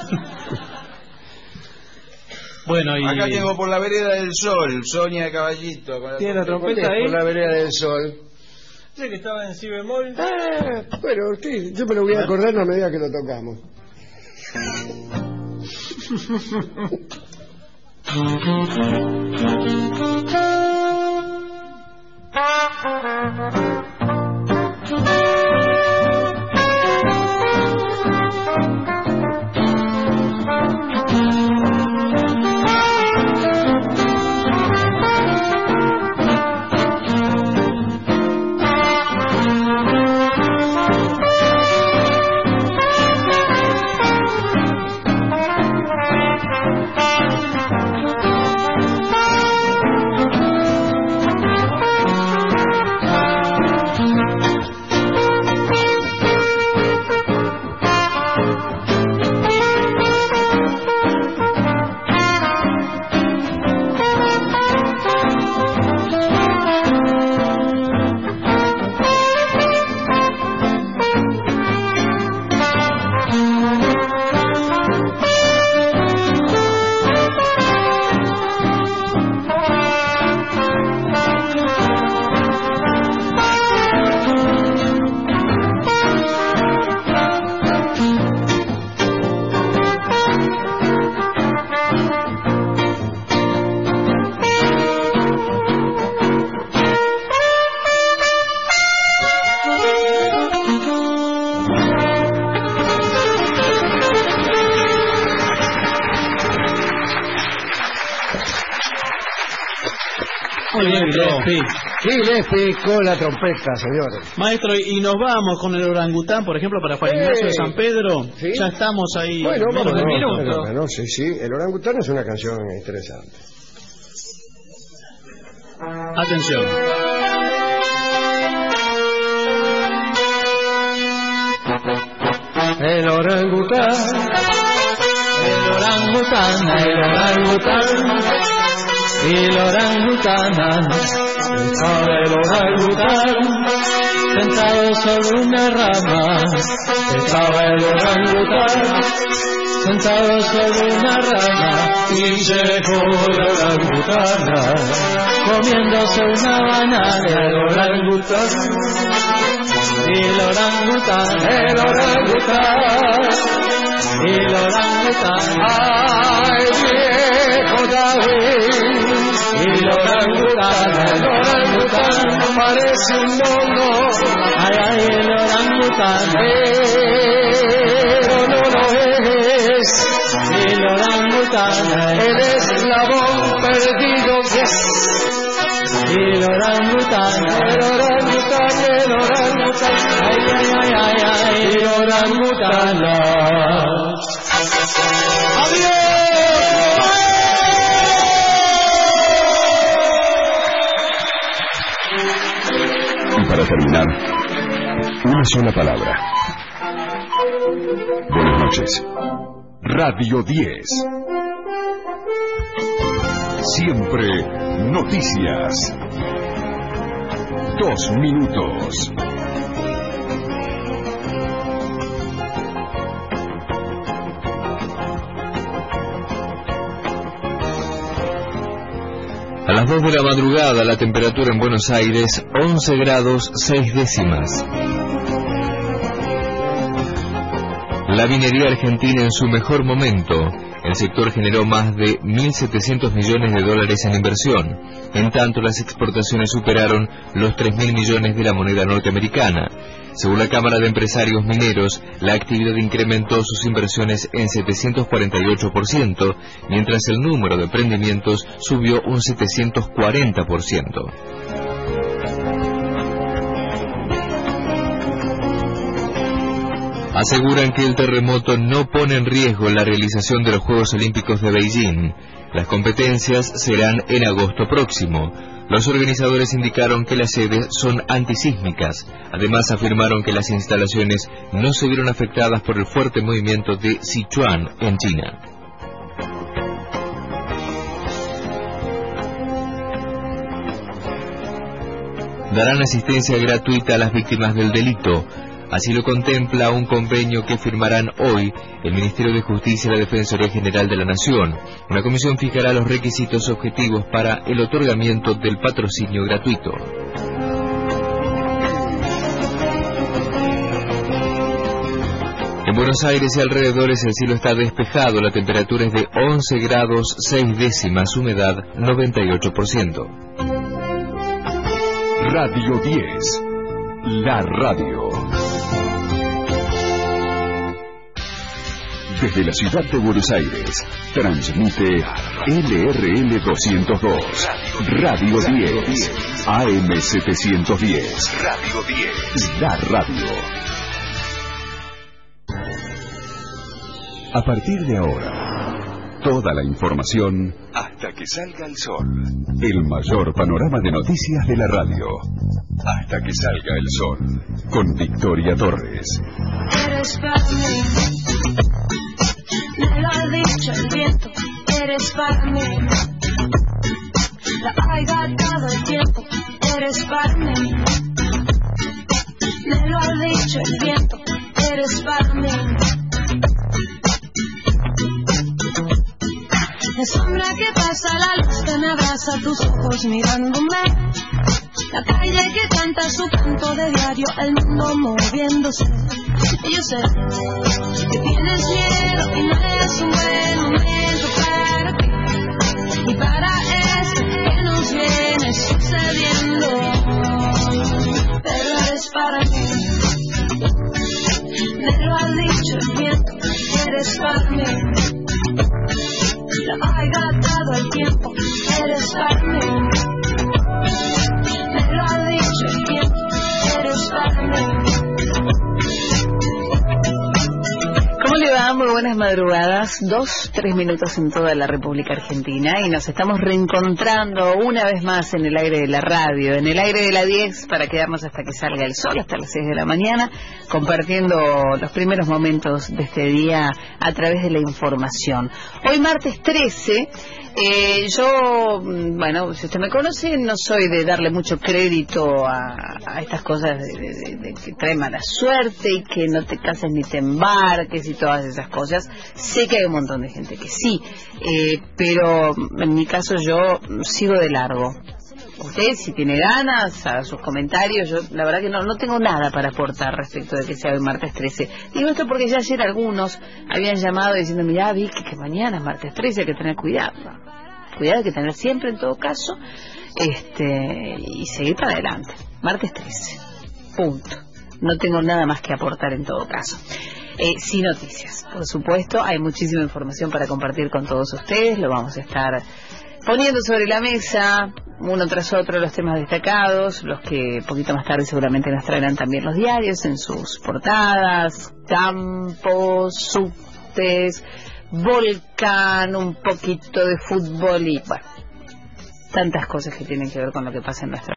Bueno, y... Acá tengo Por la vereda del sol, Sonia de Caballito. ¿Tiene la trompeta ahí? Por la vereda del sol. Sé que estaba en si bemol. Bueno, sí, yo me lo voy a acordar a medida que lo tocamos. Gillespie con la trompeta, señores. Maestro, y nos vamos con el orangután, por ejemplo, para Juan Ignacio de San Pedro. ¿Sí? Ya estamos ahí. Bueno, menos de un minuto. Bueno, sí, el orangután es una canción interesante. Atención. El orangután, el orangután, el orangután, y la orangutana, estaba el orangután, sentado sobre una rama, estaba el orangután, sentado sobre una rama, y llegó la orangutana, comiéndose una banana, el orangután, y la orangután, el orangután, y la orangután, ay viejo David, y la orangután parece un mono, ay ay el orangután, pero no lo es, y la orangután, el eslabón perdido que es, y la orangután, el orangután, el orangután, ay ay ay ay ay, y la orangutana. Y para terminar, una sola palabra. Buenas noches. Radio 10. Siempre noticias. 2 minutos. A las 2 de la madrugada, la temperatura en Buenos Aires, 11 grados 6 décimas. La minería argentina en su mejor momento. El sector generó más de 1.700 millones de dólares en inversión. En tanto, las exportaciones superaron los 3.000 millones de la moneda norteamericana. Según la Cámara de Empresarios Mineros, la actividad incrementó sus inversiones en 748%, mientras el número de emprendimientos subió un 740%. Aseguran que el terremoto no pone en riesgo la realización de los Juegos Olímpicos de Beijing. Las competencias serán en agosto próximo. Los organizadores indicaron que las sedes son antisísmicas. Además afirmaron que las instalaciones no se vieron afectadas por el fuerte movimiento de Sichuan en China. darán asistencia gratuita a las víctimas del delito. Así lo contempla un convenio que firmarán hoy el Ministerio de Justicia y la Defensoría General de la Nación. Una comisión fijará los requisitos objetivos para el otorgamiento del patrocinio gratuito. En Buenos Aires y alrededores el cielo está despejado, la temperatura es de 11 grados 6 décimas, humedad 98%. Radio 10, la radio. Desde la ciudad de Buenos Aires, transmite LRL 202, Radio 10, AM 710, Radio 10, la radio. A partir de ahora, toda la información hasta que salga el sol. El mayor panorama de noticias de la radio. Hasta que salga el sol. Con Victoria Torres. Eres para mí, me lo ha dicho el viento. Eres para mí, la ha gastado el tiempo. Eres para mí, me lo ha dicho el viento. Eres para mí. La sombra que pasa, la luz que me abraza, tus ojos mirándome. La calle que canta su canto de diario, el mundo moviéndose. Y yo sé que tienes miedo y no es un buen momento para ti. Y para eso que nos viene sucediendo. Pero eres para mí, me lo ha dicho el viento. Eres para mí, la ha gastado el tiempo. Eres para mí, me lo ha dicho el tiempo. Eres para mí. ¿Cómo le va? Muy buenas madrugadas. 2-3 minutos en toda la República Argentina y nos estamos reencontrando una vez más en el aire de la radio, en el aire de la 10, para quedarnos hasta que salga el sol, hasta las 6 de la mañana, compartiendo los primeros momentos de este día a través de la información. Hoy martes 13, bueno, si usted me conoce, no soy de darle mucho crédito a estas cosas de que trae mala suerte y que no te cases ni te embarques y todas esas cosas. Sé que hay un montón de gente que sí, pero en mi caso yo sigo de largo. Usted, si tiene ganas, haga sus comentarios. Yo, la verdad que no tengo nada para aportar respecto de que sea hoy martes 13. Digo esto porque ya ayer algunos habían llamado diciendo, mirá, Vicky, que mañana es martes 13, hay que tener cuidado. Cuidado, hay que tener siempre en todo caso, y seguir para adelante. Martes 13. Punto. No tengo nada más que aportar en todo caso. Sin noticias, por supuesto, hay muchísima información para compartir con todos ustedes. Lo vamos a estar poniendo sobre la mesa, uno tras otro, los temas destacados, los que poquito más tarde seguramente nos traerán también los diarios en sus portadas, campos, subtes, volcán, un poquito de fútbol y, bueno, tantas cosas que tienen que ver con lo que pasa en nuestra